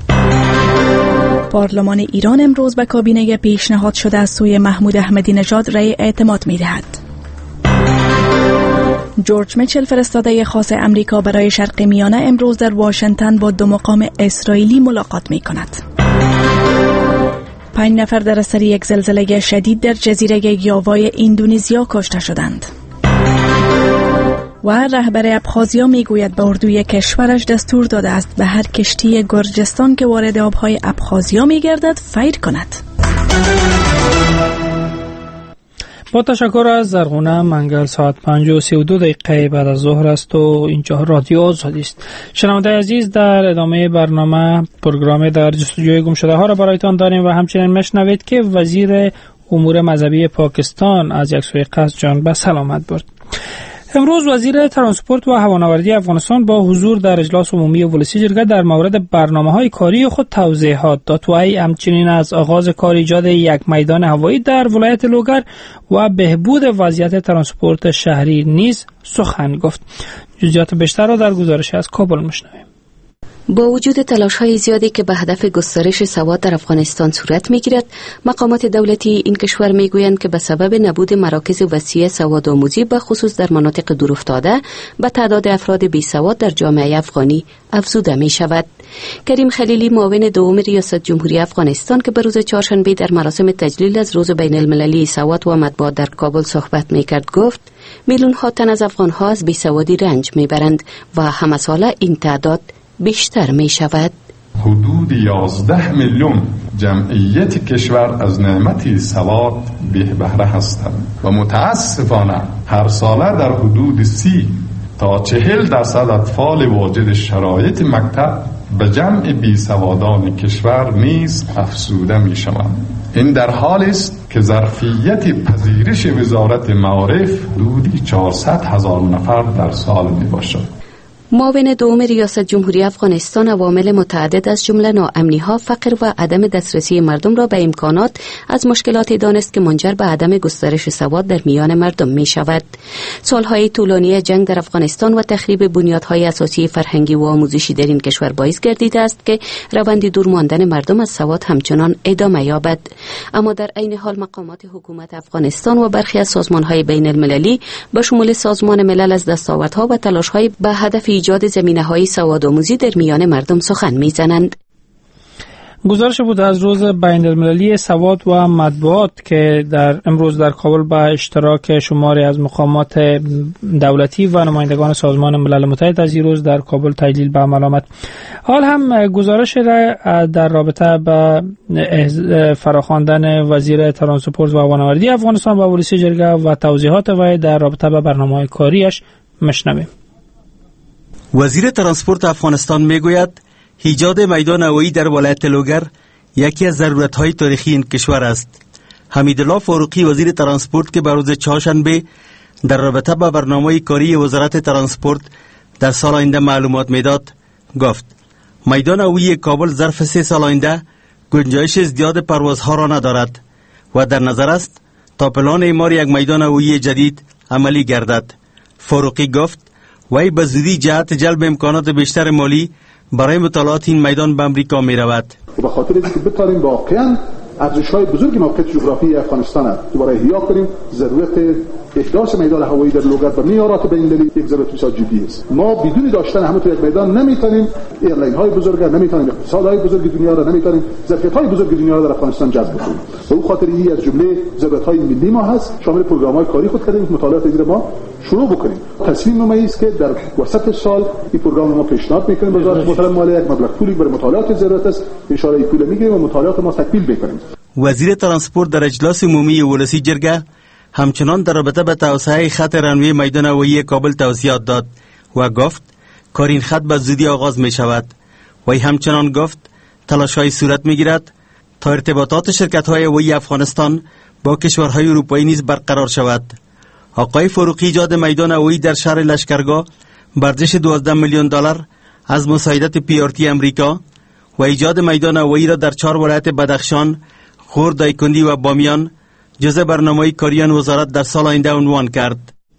پارلمان ایران امروز به کابینه پیشنهاد شده از سوی محمود احمدی نژاد رأی اعتماد می دهد. جورج میچل فرستاده خاص امریکا برای شرق میانه امروز در واشنگتن با دو مقام اسرائیلی ملاقات می کند. پنج نفر در اثر یک زلزله شدید در جزیره یاوای اندونزیا کشته شدند. و رهبر ابخازیا میگوید به اردوی کشورش دستور داده است به هر کشتی گرجستان که وارد آبهای ابخازیا میگردد فیر کند.
با تشکر از زرغونه منگل. ساعت پنج و سی و دو دقیقه بعد از ظهر است و اینجا رادیو آزادی است. شنونده عزیز، در ادامه برنامه پروگرام در جستجوی گمشده ها را برایتان داریم و همچنین مشنوید که وزیر امور مذهبی پاکستان از یک سوی قصد جان به سلامت برد. امروز وزیر ترانسپورت و هوانوردی افغانستان با حضور در اجلاس عمومی ولسی جرگه در مورد برنامه‌های کاری خود توضیحات داد و همچنین از آغاز کار ایجاد یک میدان هوایی در ولایت لوگر و بهبود وضعیت ترانسپورت شهری نیز سخن گفت. جزئیات بیشتر را در گزارش از کابل میشنویم.
با وجود تلاش‌های زیادی که به هدف گسترش سواد در افغانستان صورت می‌گیرد، مقامات دولتی این کشور می‌گویند که به سبب نبود مراکز وسیع سوادآموزی به خصوص در مناطق دورافتاده به تعداد افراد بی‌سواد در جامعه افغانی افزوده می‌شود. کریم خلیلی، معاون دوم ریاست جمهوری افغانستان که به روز چهارشنبه در مراسم تجلیل از روز بین‌المللی سواد و مطبوعات در کابل صحبت می‌کرد، گفت میلیون‌ها تن از افغان‌ها از بی‌سوادی رنج می‌برند و همه ساله این تعداد بیشتر می شود.
حدود یازده میلیون جمعیت کشور از نعمت سواد بی بهره هستند و متاسفانه هر ساله در حدود سی تا چهل درصد اطفال واجد شرایط مکتب به جمع بی سوادان کشور نیز افزوده می شوند. این در حال است که ظرفیت پذیرش وزارت معارف حدود چهارصد هزار نفر در سال می باشد.
معاون دوم ریاست جمهوری افغانستان عوامل متعدد از جمله ناامنی‌ها، فقر و عدم دسترسی مردم را به امکانات از مشکلاتی دانست که منجر به عدم گسترش سواد در میان مردم می شود. سالهای طولانی جنگ در افغانستان و تخریب بنیادهای اساسی فرهنگی و آموزشی در این کشور باعث گردیده است که روند دور ماندن مردم از سواد همچنان ادامه یابد. اما در عین حال مقامات حکومت افغانستان و برخی از سازمان‌های بین‌المللی به شمول سازمان ملل از دستاوردها و تلاش‌های به هدف ایجاد زمینه‌های سوادآموزی در میان مردم سخن می‌زنند.
گزارش بود از روز بین‌المللی سواد و مطبوعات که در امروز در کابل با اشتراک شماری از مقامات دولتی و نمایندگان سازمان ملل متحد از این روز در کابل تجلیل به عمل آمد. حال هم گزارش را در رابطه با فراخواندن وزیر ترانسپورت و هوانوردی افغانستان با پلیس جرگه و توضیحات وی در رابطه با برنامه‌های کاریش مشنویم.
وزیر ترانسپورت افغانستان میگوید ایجاد میدان هوایی در ولایت لوگر یکی از ضرورت‌های تاریخی این کشور است. حمیدالله فاروقی وزیر ترانسپورت که به روز چهارشنبه در رابطه با برنامه کاری وزارت ترانسپورت در سال آینده معلومات میداد گفت میدان هوایی کابل ظرف سه سال آینده گنجایش زیاد پروازها را ندارد و در نظر است تا پلان اعمار یک میدان هوایی جدید عملی گردد. فاروقی گفت وی به زودی جهت جلب امکانات بیشتر مالی برای مطالعات این میدان به امریکا می رود.
به خاطر اینکه بتوانیم واقعا ارزش‌های بزرگ موقعیت جغرافیایی افغانستان را دوباره احیا کنیم، ضرورت احداث میدان هوایی در لوگر به معیارات بین‌المللی یک ضرورت بسیار جدی است. ما بدون داشتن همه تو یک میدان نمیتونیم ایرلاین‌های بزرگ، نمیتونیم اقتصادهای بزرگ دنیا را، نمیتونیم ظرفیت‌های بزرگ دنیا را در افغانستان جذب کنیم. به اون خاطر این از جمله ضرورت‌های ملی ما هست. شامل پروگرام‌های کاری خود کردیم، مطالعات دیگر ما شروع بکنیم. تصمیم ما است که در وسط سال این پروگرام ما پیشنهاد می‌کنیم وزارت محترم مالیه یک مبلغ پولی برای مطالعات ضرورت است. ان شاء الله این پول می‌گیریم و مطالعات ما تکمیل می‌کنیم.
وزیر ترانسپورت در اجلاس عمومی ولسی جرگه همچنان در رابطه به توسعه خط رنوی میدان هوایی کابل توضیحات داد و گفت کار این خط به زودی آغاز می شود. وی همچنان گفت تلاش‌های صورت می گیرد تا ارتباطات شرکت‌های هوایی افغانستان با کشورهای اروپایی نیز برقرار شود. آقای فاروقی ایجاد میدان هوایی در شهر لشکرگاه به ارزش دوازده میلیون دلار از مساعدت پی آر تی امریکا و ایجاد میدان هوایی را در چهار ولایت بدخشان، غور، دایکندی و بامیان جزء برنامه کاریان وزارت در سال آینده عنوان کرد.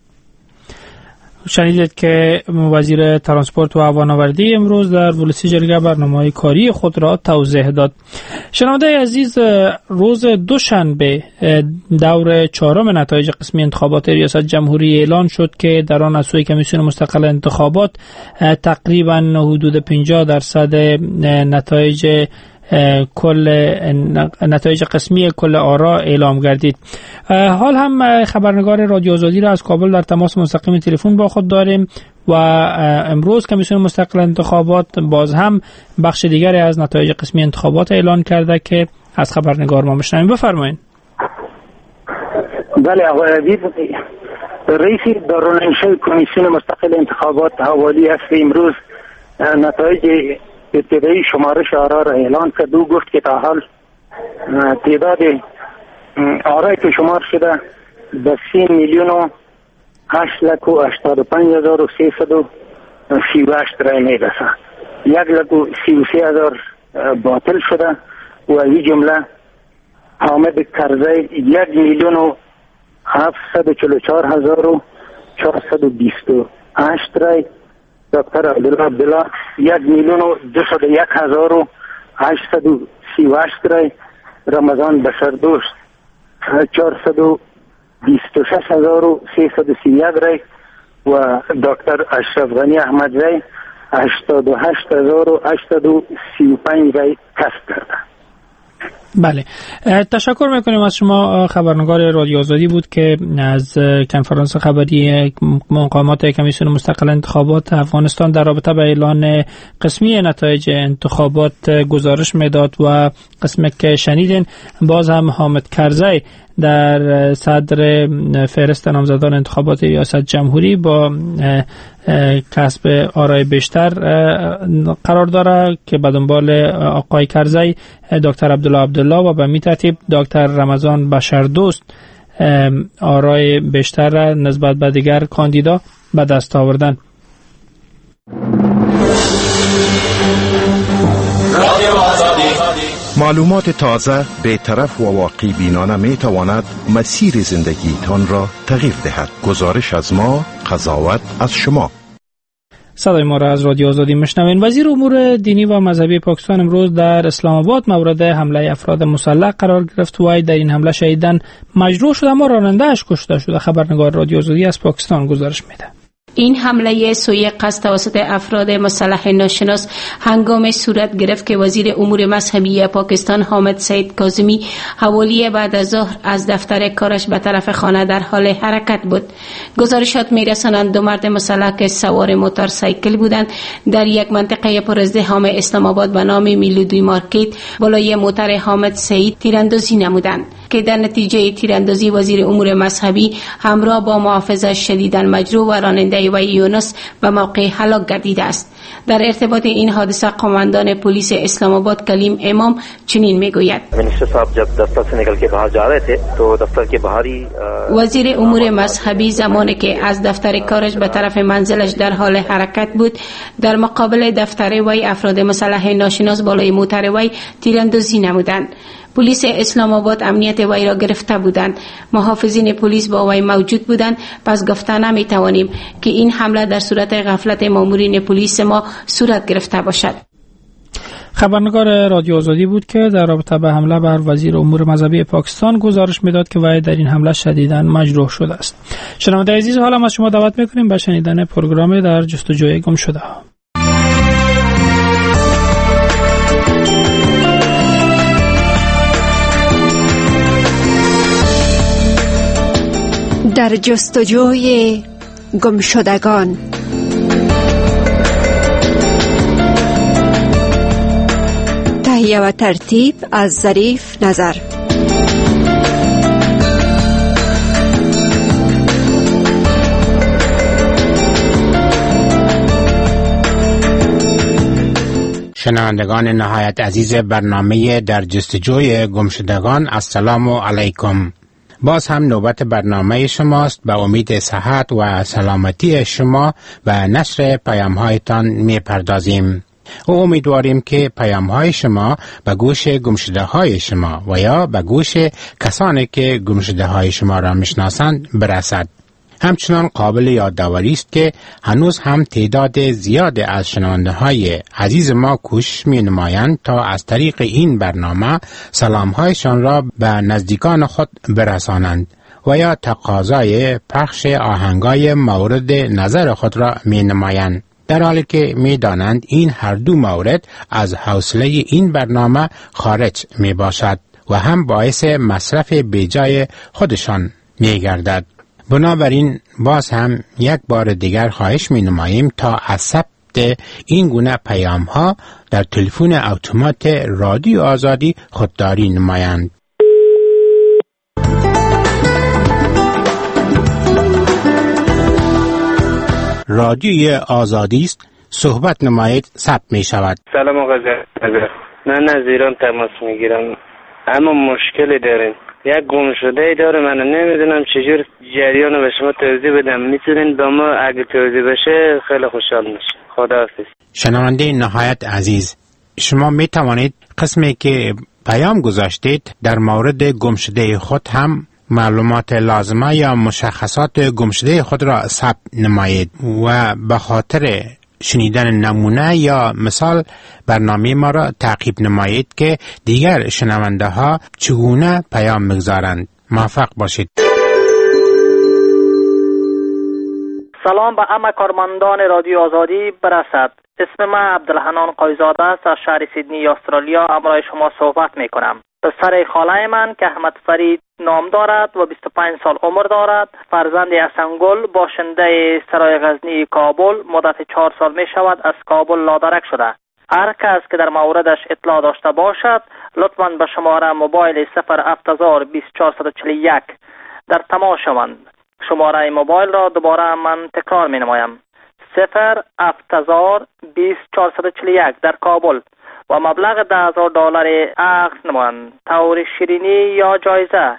شنیدید که وزیر ترانسپورت و هوانوردی امروز در ولسی جرگه برنامه کاری خود را توضیح داد. شنونده عزیز، روز دوشنبه دور چهارم نتایج قسمی انتخابات ریاست جمهوری اعلان شد که در آن از سوی کمیسیون مستقل انتخابات تقریبا حدود پنجاه درصد نتایج کل نتایج قسمی کل آرا اعلام گردید. حال هم خبرنگار رادیو آزادی را از کابل در تماس مستقیم تلفن با خود داریم و امروز کمیسیون مستقل انتخابات باز هم بخش دیگری از نتایج قسمی انتخابات اعلان کرده که از خبرنگار ما بشنویم. بفرمایید.
بله آقای عزیز، رئیس دارالنشست کمیسیون مستقل انتخابات حوالی است امروز نتایج ابتدایی شمارش آرا را اعلان کرد و گفت که تا حال تعداد آرایی که شمار شده به سی میلیون و هشت لک و هشتاد و پنج هزار و سیصد و سی و هشت رای می رسد. یک لک و سی و سه هزار باطل شده و این جمله حامد کرزی یک میلیون و هفتصد و چهل و چهار هزار و چهارصد و بیست و هشت رای، دکتر عبدالله عبدالله یک میلیون و دویست و یک هزار و هشتصد و سی و هشت رای، رمضان بشردوست چهارصد و بیست و شش هزار و سیصد و سی و یک رای و دکتر اشرف غنی احمدزی هشتاد و هشت هزار و هشتصد و سی و پنج رای کسب کرده.
بله، تشکر میکنیم از شما. خبرنگار رادیو آزادی بود که از کنفرانس خبری مقامات کمیسیون مستقل انتخابات افغانستان در رابطه با اعلان قسمی نتایج انتخابات گزارش میداد و قسمی که شنیدین باز هم حامد کرزی در صدر فهرست نامزدان انتخابات ریاست جمهوری با کسب آرای بیشتر قرار داره که به دنبال آقای کرزی دکتر عبدالله عبدالله و به می ترتیب دکتر رمضان بشردوست آرای بیشتر نسبت به دیگر کاندیدا به دست آوردن.
معلومات تازه، بی‌طرف و واقعی بینانه می تواند مسیر زندگی تان را تغییر دهد. گزارش از ما، قضاوت از شما.
صدای ما را از رادیو آزادی میشنوین. وزیر امور دینی و مذهبی پاکستان امروز در اسلام آباد مورد حمله افراد مسلح قرار گرفت و در این حمله شهیدان مجروح شد اما راننده‌اش کشته شده. خبرنگار رادیو آزادی از پاکستان گزارش میده.
این حمله سوی قصد توسط افراد مسلح ناشناس هنگام صورت گرفت که وزیر امور مذهبی پاکستان حامد سعید کاظمی حوالی بعد از ظهر از دفتر کارش به طرف خانه در حال حرکت بود. گزارشات می‌رسانند دو مرد مسلح که سوار موتورسایکل بودند در یک منطقه پر ازدحام اسلام آباد به نام میلودی مارکت بالای موتور حامد سعید تیراندازی نمودند که در نتیجه تیراندازی وزیر امور مذهبی همراه با محافظش شدیداً مجروح و راننده و یونس به موقع هلاک گردیده است. در ارتباط این حادثه قماندان پلیس اسلام آباد کلیم امام چنین میگوید: وزیر امور مذهبی زمانی که از دفتر کارش به طرف منزلش در حال حرکت بود، در مقابل دفتر وی افراد مسلح ناشناس بالای موتر وی تیراندازی نمودند. پلیس اسلام آباد امنیت وی را گرفته بودند. محافظین پلیس با وی موجود بودند. پس گفته نمی توانیم که این حمله در صورت غفلت مامورین پلیس ما صورت گرفته باشد.
خبرنگار رادیو آزادی بود که در رابطه به حمله بر وزیر امور مذهبی پاکستان گزارش میداد که وی در این حمله شدیداً مجروح شده است. شنونده عزیز، حالا ما از شما دعوت میکنیم به شنیدن پروگرام در جستجوی گمشده ها.
در جستجوی گمشدگان. تهیه و ترتیب از ظریف نظر.
شنوندگان نهایت عزیز برنامه در جستجوی گمشدگان، السلام علیکم. باز هم نوبت برنامه شماست. به امید صحت و سلامتی شما و نشر پیام هایتان می پردازیم. و امیدواریم که پیام های شما به گوش گمشده های شما و یا به گوش کسانی که گمشده های شما را میشناسند برسد. همچنان قابل یادآوری است که هنوز هم تعداد زیاد از شنونده های عزیز ما کوشش می نمایند تا از طریق این برنامه سلام هایشان را به نزدیکان خود برسانند و یا تقاضای پخش آهنگای مورد نظر خود را می نمایند، در حالی که می دانند این هر دو مورد از حوصله این برنامه خارج می باشد و هم باعث مصرف بیجای خودشان می گردد. بنابراین باز هم یک بار دیگر خواهش می نماییم تا از ثبت این گونه پیام ها در تلفن اتومات رادیو آزادی خودداری نمایند. رادیوی آزادی است، صحبت نمایید، ثبت می شود.
سلام آقا زهر. من از ایران تماس می گیرم، اما مشکلی داریم. یک گم شده ای داره، من نمیدونم چجور جریان رو به شما توضیح بدم. میتونین با ما اگه توضیح بشه خیلی خوشحال میشه. خداحافظ.
شنونده نهایت عزیز، شما میتوانید قسمی که پیام گذاشتید در مورد گم شده خود هم معلومات لازمه یا مشخصات گم شده خود را ثبت نمایید و به خاطر شنیدن نمونه یا مثال برنامه ما را تعقیب نمایید که دیگر شنونده ها چگونه پیام میگذارند. موفق باشید.
سلام به همه کارمندان رادیو آزادی برسد. اسم من عبدالحنان قایزاده است، از شهر سیدنی استرالیا همراه شما صحبت می کنم. پسر خاله من که احمد فرید نام دارد و بیست و پنج سال عمر دارد، فرزند حسنگل باشنده سرای غزنی کابل، مدت چهار سال می شود از کابل لادرک شده. هر کس که در موردش اطلاع داشته باشد لطفاً به شماره موبایل صفر هفت هزار بیست چهارصد و چهل و یک در تماس شوند. شماره موبایل را دوباره من تکرار می نمایم: صفر هفت هزار بیست چهارصد و چهل و یک در کابل و مبلغ ده هزار دلار اخذ نمایند، طور شیرینی یا جایزه.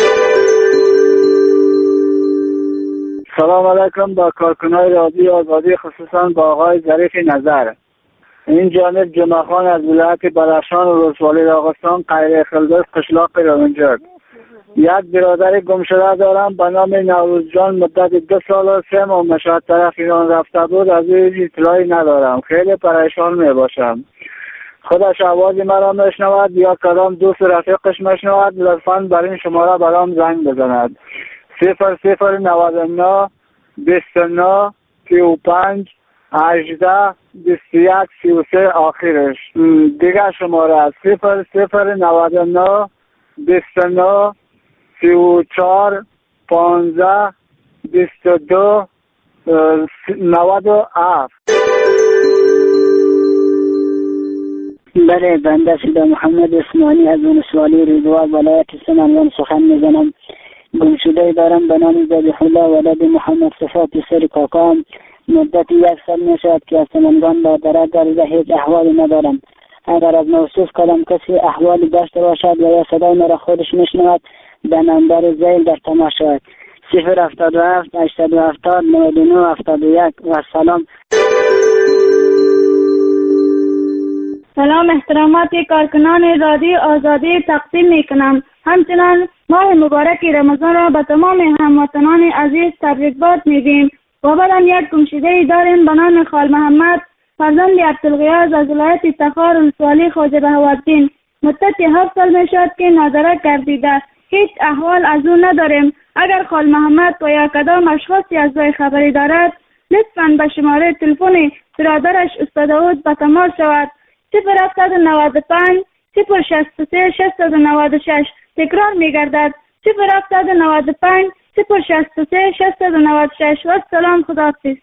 سلام علیکم با کارکنای رادیو آزادی، خصوصا با آقای ظریف نظر. این جانب جمعه خان از ولایت بدخشان و ولسوالی راغستان قریه خلدوس قشلاق رامنجر. یک برادر گم شده دارم به نام نوروز جان، مدت دو سال و سه ماه مشهد طرف ایران رفته بود. از این اطلاعی ندارم، خیلی پریشان می باشم. خودش آوازی مرا میشنود یا کدام دوست رفیقش میشنود، لطفاً بر این شماره برام زنگ بزند: صفر صفر نود و نه بیست و نه سی و پنج هجده بیست و یک سی و سه آخرش. دیگه شماره است صفر صفر نود و نه بیست و نه سی و چهار پانزده بیست و دو نود و هفت.
بله، بنده فیدا محمد عثمانی از ولسوالی رضوان ولایت سمنگان سخن میزنم. گمشده دارم به نام ذبیح الله ولد محمد صفات سر کاکام. مدت یک سال میشود که از سمنگان با درک گریده هیچ احوالی ندارم. اگر از موصوف کدام کسی احوالی داشته باشد و یا صدای مرا خودش میشنود به نمبر زیل در تماس شود. صفر هفتاد و هفت هشتاد و هفتاد نود و نه هفتاد و یک. و سلام.
سلام احترامات کارکنان رادیو آزادی تقسیم می کنم. همچنان ماه مبارک رمضان را به تمام هموطنان عزیز تبریکباد میگیم. و بعدم یک گمشده داریم به نام خال محمد فرزند عبدالغیاث از ولایت تخار ولسوالی خواجه بهاءالدین. مدت هفت سال می شد که نادرک گردیده. هیچ احوال از او نداریم. اگر خال محمد و یا کدام اشخاصی از وی خبری دارد لطفاً به شماره تلفن برادرش استاد داود به تماس شود. صفر هفتصد و نود و پنج صفر شصت و سه ششصد و نود و شش. تکرار می گردد صفر هفتصد و نود و پنج صفر شصت و سه ششصد و نود و شش. و سلام، خداحافظ.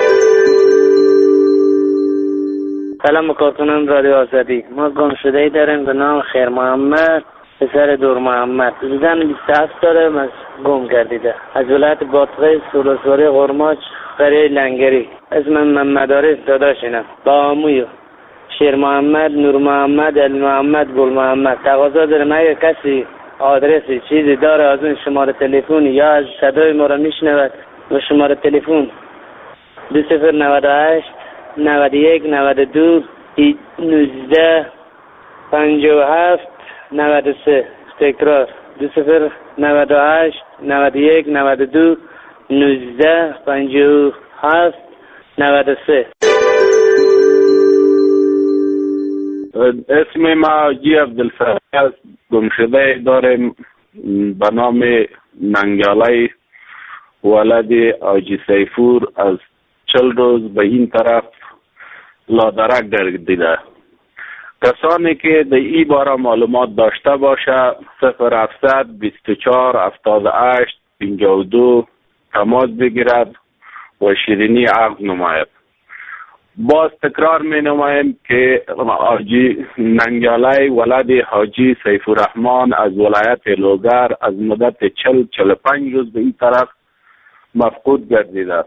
سلام کارکنان رادیو آزادی. ما گمشده‌ای داریم به نام خیر محمد پسر دور محمد. زن بیست و هفت ساله از گم گردیده. از ولایت بادغیس ولسوالی قرماچ قریه لنگری. اسم من مدارس داداشینم با آمویو شیر محمد، نور محمد، علی محمد، گل محمد. تقاضا دارم اگه کسی آدرسی چیزی داره از اون شماره تلفن یا از صدای ما را میشنود و شماره تلفن دو صفر نود و هشت نود و یک نود و دو نوزده پنجاه و هفت نود و سه. تکرار دو صفر نود و هشت نود و یک نود و دو نوزده پنجاه و هفت نود و سه.
اسم ما جی عبدالفتاح است. گمشده داریم به نام ننگالی ولد آجی سیفور. از چل روز به این طرف لادرک گردیده. کسانی که در این باره معلومات داشته باشه صفر هفتصد بیست و چهار هفتاد و هشت پنجاه و دو تماس بگیرد و شیرینی عقد نماید. باز تکرار می نماییم که حاجی ننگالی ولد حاجی سیف الرحمن از ولایت لوگر از مدت چل چل و پنج روز به این طرف مفقود گردیده.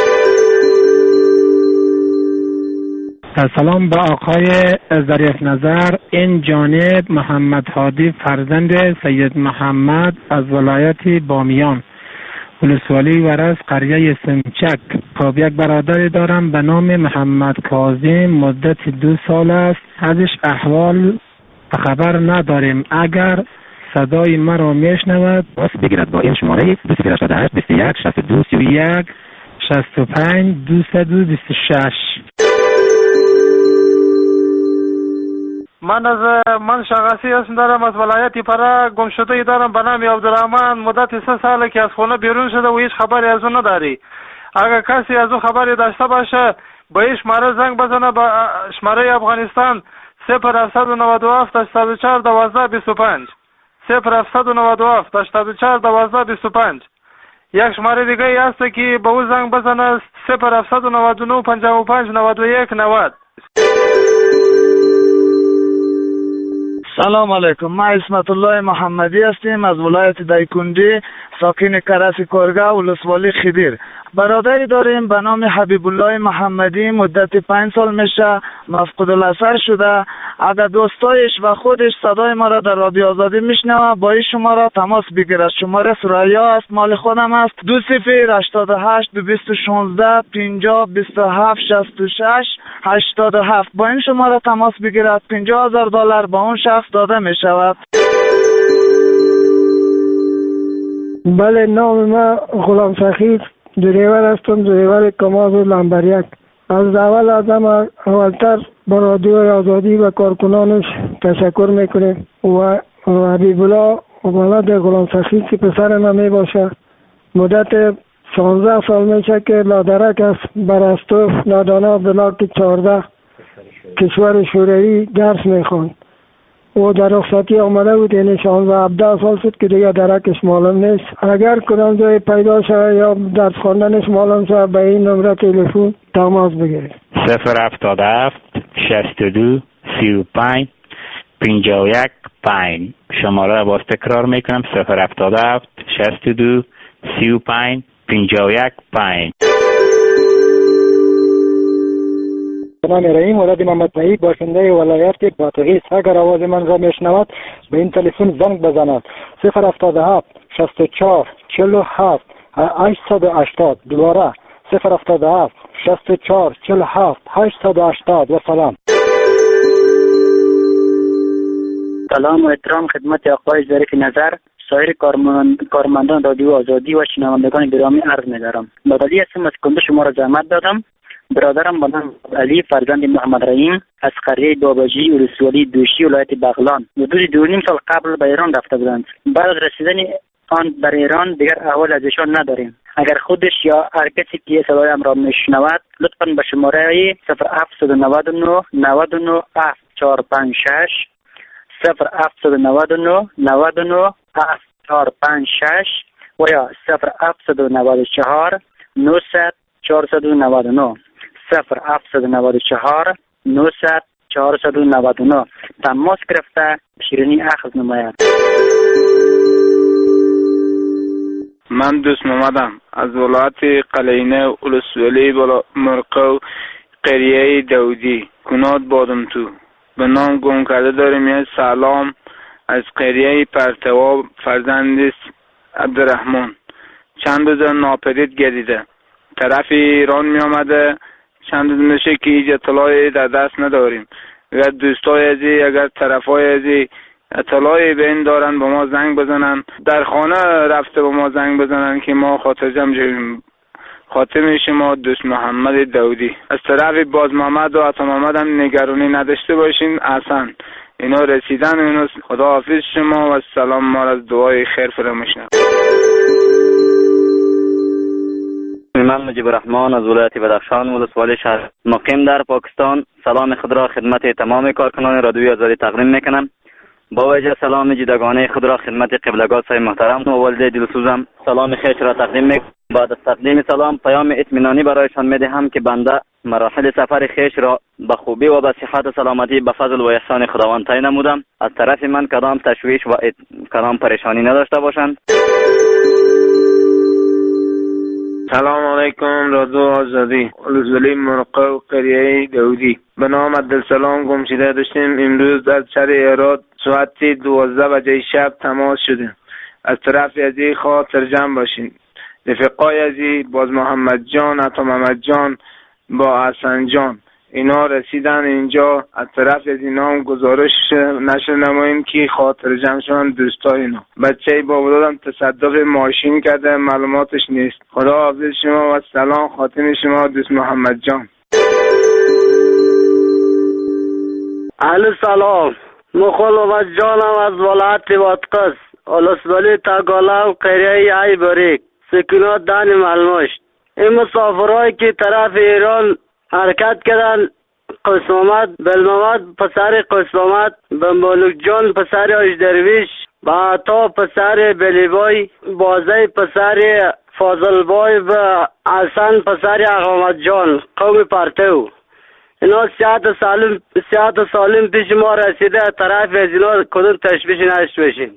سلام به آقای ظریف نظر. این جانب محمد هادی فرزند سید محمد از ولایت بامیان ولسوالی ورز قریه سمچک. خب یک برادری دارم به نام محمد کاظم مدت دو سال است. ازش احوال خبر نداریم. اگر صدای مرا میشنود واسه بگیرد با این شماره دو صفر هشتاد و هشت بیست و یک شصت و دو سی و یک شصت و پنج دویست و بیست و شش.
من از من شغاسی اسم دارم از ولایت پرا. گمشده دارم به نام عبدالرحمن. مدت سه ساله که از خونه بیرون شده و هیچ خبری از اون نداری. اگر کسی از اون خبری داشته باشه با این شماره زنگ بزنه به شماره افغانستان صفر هفتصد و نود و هفت هشتاد و چهار دوازده بیست و پنج صفر هفتصد و نود و هفت هشتاد و چهار دوازده بیست و پنج. یک شماره دیگه ای هست که به اون زنگ بزنه صفر هفتصد و نود و نه پنجاه و پنج نود و یک نود.
سلام علیکم. ما اسمت الله محمدی هستیم از ولایت دایکندی ساکن کرسی کارگاه ولسوالی خدیر. برادری داریم به نام حبیب الله محمدی مدت پنج سال میشه مفقود الاثر شده. اگر دوستایش و خودش صدای ما را در رادیو آزادی میشنوه با این شماره تماس بگیرد. شماره سریا است، مال خودم است. دو صفر هشتاد و هشت دویست و شانزده پنجاه بیست و هفت شصت و شش هشتاد و هفت. با این شماره تماس بگیرد. پنجاه هزار دلار با اون شخص داده می شود.
بله، نام ما غلام فقیر دریور هستم، دریور کماز و لنبریک. از اول از همه اولتر با رادیو آزادی و کارکنانش تشکر میکنیم و حبیب الله ولد غلام فقیر که پسر ما می باشه مدت شانزده سال میشه که لادرک است برستوف نادانا بلاک چهارده کشور شوروی درس میخوند. او در رخصتی آمده بود، یعنی شانزده هفده سال شد که دیگه درکش معلوم نیست. اگر کدام جای پیدا شد یا درس خواندنش معلوم شد به این نمره تلفن تماس بگیرید.
صفر هفتاد هفت شصت و دو سی و پنج پنجاه و یک پنج. شماره را باز تکرار میکنم: صفر هفتاد هفت شصت و دو سی و پنج پنجاه و یک پنج.
به نام رحیم ولد محمد طیب، باشنده ولایت باتغیس. اگر آواز من را میشنود به این تلفن زنگ بزند: صفر هفتاد هفت شصت و چهار چهل و هفت هشتصد و هشتاد. دوباره صفر هفتاد هفت شصت و چهار چهل و هفت هشتصد و هشتاد. و سلام.
سلام و احترام خدمت آقای ظریف نظر، سایر کارمندان رادیو آزادی و شنوندگان گرامی عرض می‌دارم. بعدی هستم از کنده شما را زحمت دادم. برادرم به نام علی فرزند محمد رحیم از قریه باباجی ولسوالی دوشی ولایت بغلان حدود دو نیم سال قبل به ایران رفته بودند. بعد از رسیدن آن در ایران دیگر احوال از ایشان نداریم. اگر خودش یا هر کسی که صدایم را میشنود لطفاً به شماره صفر هفت نه نه نه نه هفت چهار پنج شش صفر هفت نه نه نه نه هفت چهار پنج شش و یا صفر هفت نه چهار نهصد چهارصد و نود و نه صفر هفت نه چهار نهصد چهارصد و نود و نه تماس گرفته شیرینی اخذ نماید.
من دوست محمدم از ولایت قلینه ولسوالی بالا مرقو قریه داودی کناد بادم تو. به نام گم کرده داریم یه سلام از قریه پرتوا فرزند عبدالرحمن. چند روز ناپدید گردیده، طرف ایران می آمده. چند روز میشه که هیچ اطلاعی در دست نداریم. اگر دوستای ازی اگر طرفای ازی اطلاعی به این دارن با ما زنگ بزنن. در خانه رفته با ما زنگ بزنن که ما خاطر جمع جویم. خاتم شما دوست محمد داودی. از طرف باز محمد و عطا محمد هم نگرانی نداشته باشین. احسن اینا رسیدن. اینا خداحافظ شما و سلام. ما از دعای خیر فراموش نکنید.
من مجیب الرحمن از ولایت بدخشان ولسوالی شهر مقیم در پاکستان سلام خود را خدمت تمام کارکنان رادیوی آزادی تقدیم میکنم. با وجه سلام جداگانه خود را خدمت قبلگاه صاحب محترم و والده دلسوزم سلام خیر را تقدیم میکنم. بعد از تقدیم سلام پیام اطمینانی برایشان میدهم که بنده مراحل سفر خیش را به خوبی و به صحت و سلامتی به فضل و احسان خداوند تعیین نمودم. از طرف من کدام تشویش و کدام پریشانی نداشته باشند.
سلام علیکم رادیو آزادی ولسوالی مرقو قریه داودی. به نام عبدالسلام گمشده داشتیم. امروز در شهر هرات ساعت دوازده بجه شب تماس شدیم. از طرف ازی خاطر جمع باشین. رفقای ازی باز محمد جان عطا محمد جان با حسن جان اینا رسیدن اینجا. از طرف از اینا هم گزارش نشر نماییم که خاطر جمع شدن دوستای اینا. بچه بابا دادم تصدق ماشین کرده معلوماتش نیست. خدا حافظ شما و سلام. خاتم شما دوست محمد جان.
علی سلام. مخلومت جانم از ولایت بادغیس ولسوالی تاگالا قریه ای بریک سکونات دان ملمشت. این مسافرهایی که طرف ایران حرکت کردن قسمت بلمامد پسر قسمت بمبولک جان پسر آج درویش با عطا پسر بلیبای بازه پسر فاضلبای و حسن پسر اقامت جان قوم پرتو. اینا سیاحت سالم سیاحت سالم پیش ما رسیده. طرف از اینا کدوم تشویش نشت بشین.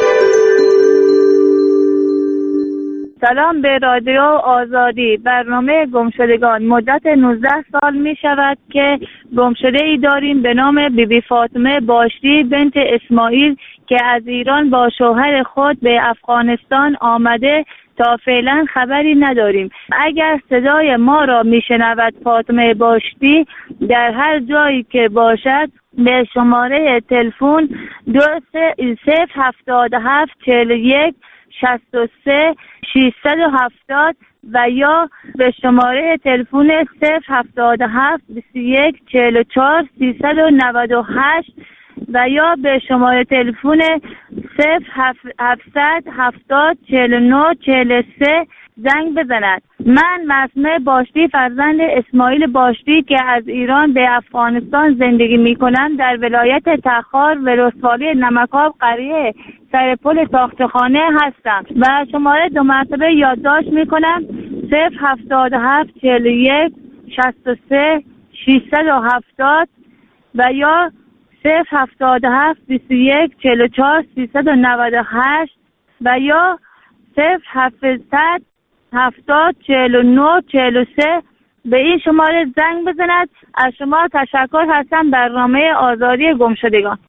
سلام به رادیو آزادی. برنامه گمشدگان مدت نوزده سال می شود که گمشده ای داریم به نام بی بی فاطمه باشری بنت اسماعیل که از ایران با شوهر خود به افغانستان آمده. تا فعلا خبری نداریم. اگر صدای ما را می شنود فاطمه باشری در هر جایی که باشد به شماره تلفن دو صفر هفتاد هفت چهل و یک شصت و سه ششصد و هفتاد و یا به شماره تلفن صفر هفتاد هفت بیست و یک چهل و چهار سیصد و نود و هشت و یا به شماره تلفن صفر هفتصد هفتاد چهل و نه چهل و سه زنگ بزند. من مسمع باشتی فرزند اسماعیل باشتی که از ایران به افغانستان زندگی می کنم در ولایت تخار ولسوالی نمکاب قریه سر پل تاختخانه هستم و شماره دو مرتبه یادداشت می کنم صفر هفتاد و هفت چهل و یک شصت و سه ششصد و هفتاد و یا صفر هفتاد و هفت بیست و یک چهل و چهار سیصد و نود و هشت و یا صفر هفتصد هفتاد چهل و نه چهل و سه. به این شماره زنگ بزند. از شما تشکر هستم. برنامه آزادی گمشدگان.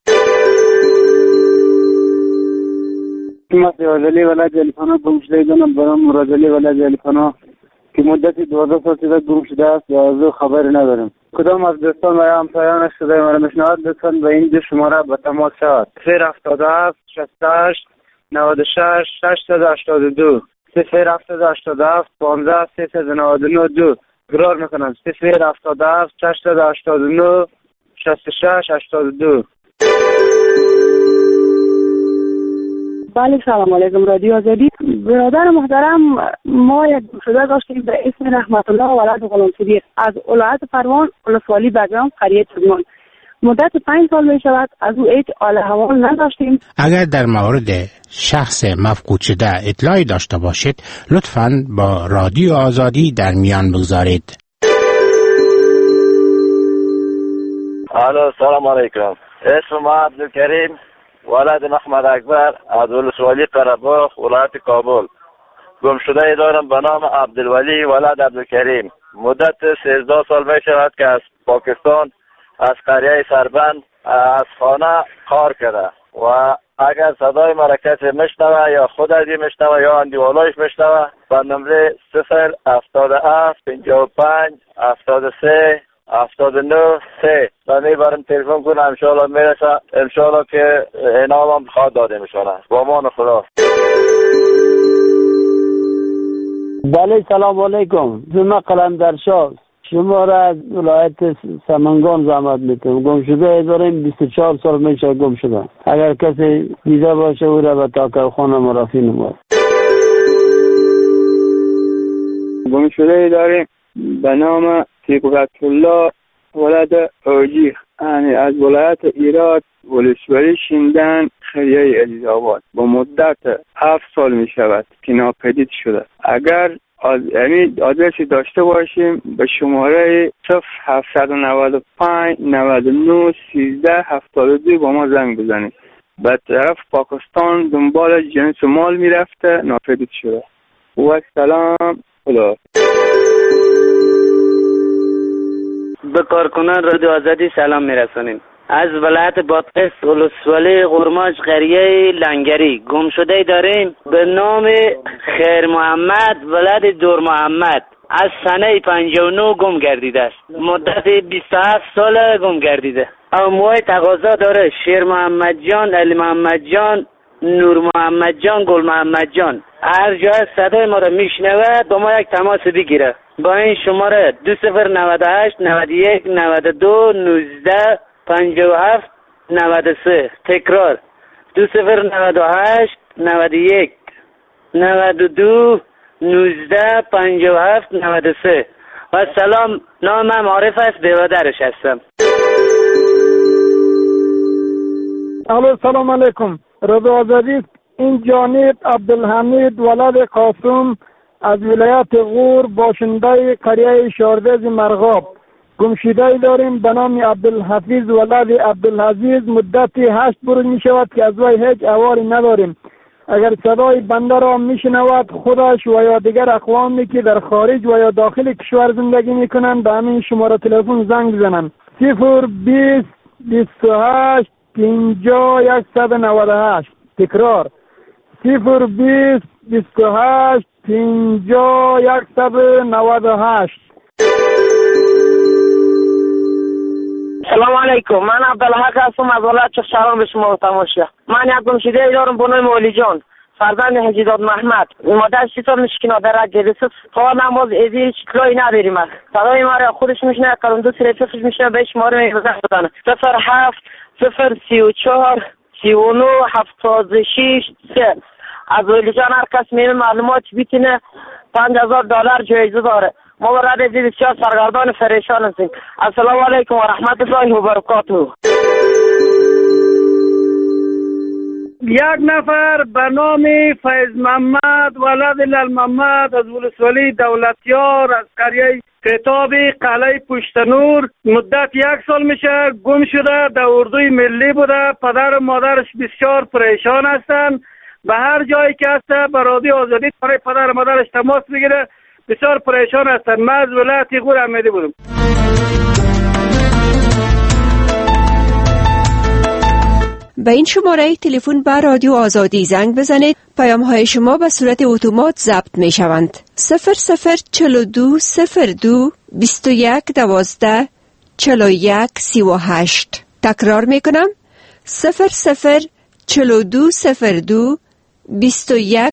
حکومت آزادی ولایت علیخانه گمشدگان برام مرادلی ولایت علیخانه که مدتی دوازده سال شده گم شده است یا از او خبری نداریم. کدام از دوستان و همسایانش صدای مرا میشنوند لطفاً به این دو شماره به تماس شود. صفر هفتاد و هفت شصت و هشت نود و شش ششصد و هشتاد و دو صفر هفتاد و هشتاد و هفت پانزده سیصد و نود و نه دو. تکرار میکنم صفر هفتاد و هفت ششصد و هشتاد و نه شصت و شش هشتاد و دو.
بله سلام علیکم رادیو آزادی. برادر محترم ما یک گمشده داشتیم به اسم رحمت الله ولد غلام صدیق از ولایت پروان ولسوالی بگرام قریه چگمان. مدت پنج سال می شود از او هیچ حال احوال نداشتیم.
اگر در مورد شخص مفقود شده اطلاعی داشته باشید لطفاً با رادیو آزادی در میان بگذارید.
الو سلام علیکم. اسم ما عبدالکریم ولد محمد اکبر از ولسوالی قره‌باغ ولایت کابل. گمشده دارم به نام عبدالولی ولد عبدالکریم. مدت سیزده سال می شود که از پاکستان از قریه سربند از خانه کار کرده و اگر صدای مرا کسی میشنوه یا خود ازی میشنوه یا اندیوالایش میشنوه به نمره صفر هفتاد و هفت پنجاه و پنج هفتاد و سه هفتاد و نه سه و میبرم تلفن کنم انشاءالله میرسه انشاءالله که انعام هم خواهد داده میشونه. با امان خدا.
بله سلام علیکم. زما قلندر شاه شما را از ولایت سمنگان زحمت میکنم. گم شده داریم بیست و چهار سال میشه گم شده. اگر کسی دیده باشه او را به تاکر خانه مرافی نماید.
گم شده داریم به نام صبغت الله ولد اوجی یعنی از ولایت ایراد ولسوالی شیندن خریه علیزآباد با مدت هفت سال می شود که ناپدید شده. اگر از یعنی آدرسی داشته باشیم به شماره صفر هفتصد و نود و پنج نود و نه سیزده هفتاد و دو با ما زنگ بزنید. به طرف پاکستان دنبال جنس مال می رفته ناپدید شده. و سلام خدا.
به کارکنان رادیو آزادی سلام میرسونیم. از ولایت بادغیس ولسوالی قرماج قریه لنگری گم شده داریم به نام خیر محمد ولد دور محمد از سنه پنجاه و نه گم گردیده است. مدت بیست و هفت سال گم گردیده. اموای تقاضا داره شیر محمد جان، علی محمد جان، نور محمد جان، گل محمد جان. هر جای صدای ما رو میشنوه با ما یک تماس بگیره با این شماره دو صفر نود و هشت نود و یک نود و دو نوزده پنجاه و هفت نود و سه. تکرار دو صفر نود و هشت نود و یک نود و دو نوزده پنجاه و هفت نود و سه. و سلام، نامم عارف است، بیوادرش هستم.
الو سلام علیکم. رادیو آزادی. این جانب عبدالحمید ولد قاسم از ولایت غور باشنده قریه شاردز مرغاب. گمشده داریم به نام عبدالحفیظ ولد عبدالعزیز. مدتی هشت روز می شود که از وی هیچ احوالی نداریم. اگر صدای بنده را می شنود خودش و یا دیگر اقوامی که در خارج و یا داخل کشور زندگی می کنند به همین شماره تلفن زنگ بزنند. صفر بیست بیست و هشت پنجاه یکصد و نود و هشت. تکرار صفر بیست بیست و هشت پنجاه یکصد و نود و هشت.
سلام علیکم. من عبدالحق هستم از ولایت چخشران به شما تماشا. من یک گمشده دارم به نام مولی جان فرزند حجیداد محمد. مادر سی سال میشه که نادر گرفته. تا نماز ازی هیچ اطلاعی نداریم. صدای ما را خودش میشنه قرون دو سری فکرش میشنه به شما رو میزنه بدن. صفر هفت صفر سی و چهار سی و نه هفتاد و شش سه. از ولی جان هر کس میره معلومات بیتینه پنج هزار دلار جایزه داره. ما برای از بسیار سرگردان پریشان هستیم. السلام علیکم و رحمت الله و برکاته.
یک نفر به نام فیض محمد ولد لال محمد از ولسوالی دولتیار از قریه کتاب قلعه پشتنور مدت یک سال میشه گم شده. در اردوی ملی بوده. پدر و مادرش بسیار پریشان هستند. به هر جایی که هست به رادیو آزادی برای پدر و مادرش تماس بگیره. بسیار پریشان هستند. من از ولایت غور احمدی بودم.
به این شماره تلفن به رادیو آزادی زنگ بزنید. پیام های شما به صورت اتومات ضبط می شوند. صفر صفر چهل و دو صفر دو بیست و یک دوازده چهل و یک سی و هشت. تکرار می کنم. صفر صفر چهل و دو صفر دو بیست و یک